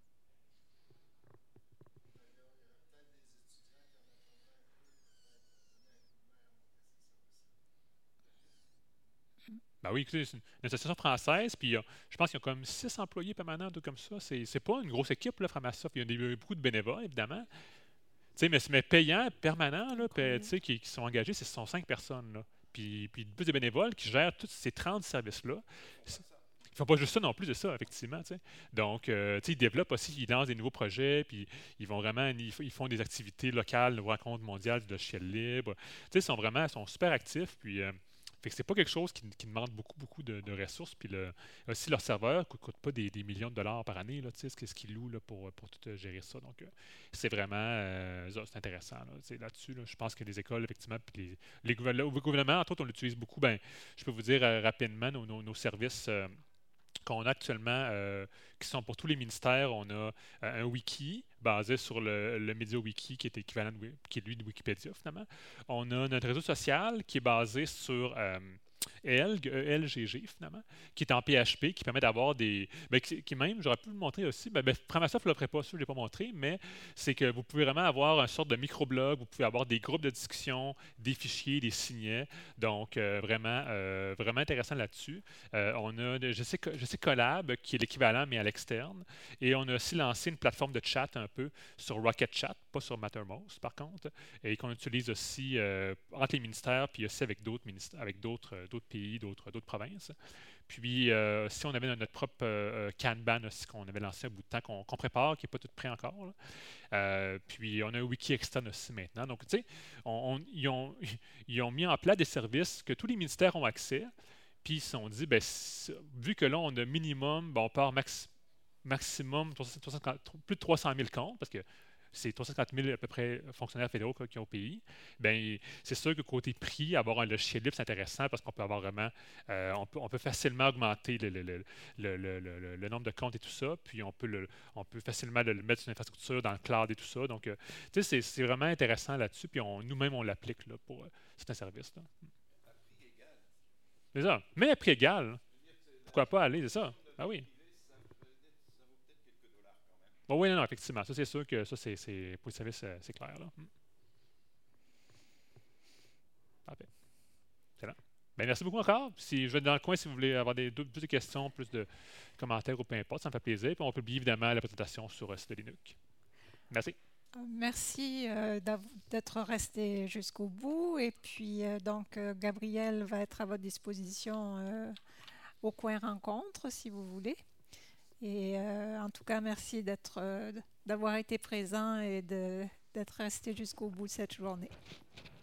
S2: Ben oui, écoutez, c'est une association française, puis je pense qu'il y a comme 6 employés permanents, tout comme ça. C'est pas une grosse équipe, là, Framasoft. Il y a beaucoup de bénévoles, évidemment. Mais payants, permanents, là, qui sont engagés, ce sont 5 personnes. Là. Puis plus de bénévoles qui gèrent tous ces 30 services-là. Ils font pas juste ça non plus de ça, effectivement. T'sais. Donc, ils développent aussi, ils lancent des nouveaux projets, puis ils vont vraiment, ils font des activités locales, des rencontres mondiales du logiciel libre. Ils sont super actifs, puis fait que c'est pas quelque chose qui demande beaucoup de ressources. Puis aussi, leur serveur ne coûte pas des millions de dollars par année, là, ce qu'ils louent là, pour tout gérer ça. Donc, c'est vraiment c'est intéressant. Là-dessus, je pense que les écoles, effectivement, puis les gouvernements, entre autres, on l'utilise beaucoup. Ben, je peux vous dire rapidement nos services qu'on a actuellement, qui sont pour tous les ministères. On a un wiki, basé sur le MediaWiki, qui est équivalent qui est lui de Wikipédia, finalement. On a notre réseau social qui est basé sur ELGG, finalement, qui est en PHP, qui permet d'avoir des... Ben, qui même, j'aurais pu vous le montrer aussi, Framasoft ne l'offrait pas, ça, je ne l'ai pas montré, mais c'est que vous pouvez vraiment avoir une sorte de microblog, vous pouvez avoir des groupes de discussion, des fichiers, des signets, donc vraiment intéressant là-dessus. On a, je sais Collab, qui est l'équivalent, mais à l'externe, et on a aussi lancé une plateforme de chat un peu sur Rocket Chat, pas sur Mattermost, par contre, et qu'on utilise aussi entre les ministères, puis aussi avec d'autres ministères, avec d'autres pays, d'autres provinces. Puis, si on avait notre propre Kanban aussi qu'on avait lancé un bout de temps, qu'on prépare, qui n'est pas tout prêt encore. Puis, on a un wiki externe aussi maintenant. Donc, tu sais, ils ont mis en place des services que tous les ministères ont accès. Puis, ils se sont dit, vu que là, on a minimum, on part maximum plus de 300 000 comptes, parce que c'est 350 000 à peu près fonctionnaires fédéraux qui ont au pays, bien, c'est sûr que côté prix, avoir un logiciel libre, c'est intéressant parce qu'on peut avoir vraiment, on peut facilement augmenter le nombre de comptes et tout ça, puis on peut facilement le mettre sur une infrastructure dans le cloud et tout ça. Donc, tu sais, c'est vraiment intéressant là-dessus, puis nous-mêmes, on l'applique là, pour certains services. Là.
S3: À prix égal.
S2: C'est ça. Mais à prix égal, pourquoi pas aller, c'est ça? Ah oui.
S3: Ça vaut peut-être quelques dollars quand même.
S2: Bon, oui, non, effectivement. Ça, c'est sûr que ça, c'est pour le service, c'est clair. Là. Parfait. Excellent. Ben, merci beaucoup encore. Si je vais être dans le coin, si vous voulez avoir plus de questions, plus de commentaires ou peu importe, ça me fait plaisir. Puis on publie évidemment la présentation sur le site de Linux. Merci.
S1: Merci d'être resté jusqu'au bout. Et puis, Gabriel va être à votre disposition au coin rencontre, si vous voulez. Et en tout cas, merci d'avoir été présent et d'être resté jusqu'au bout de cette journée.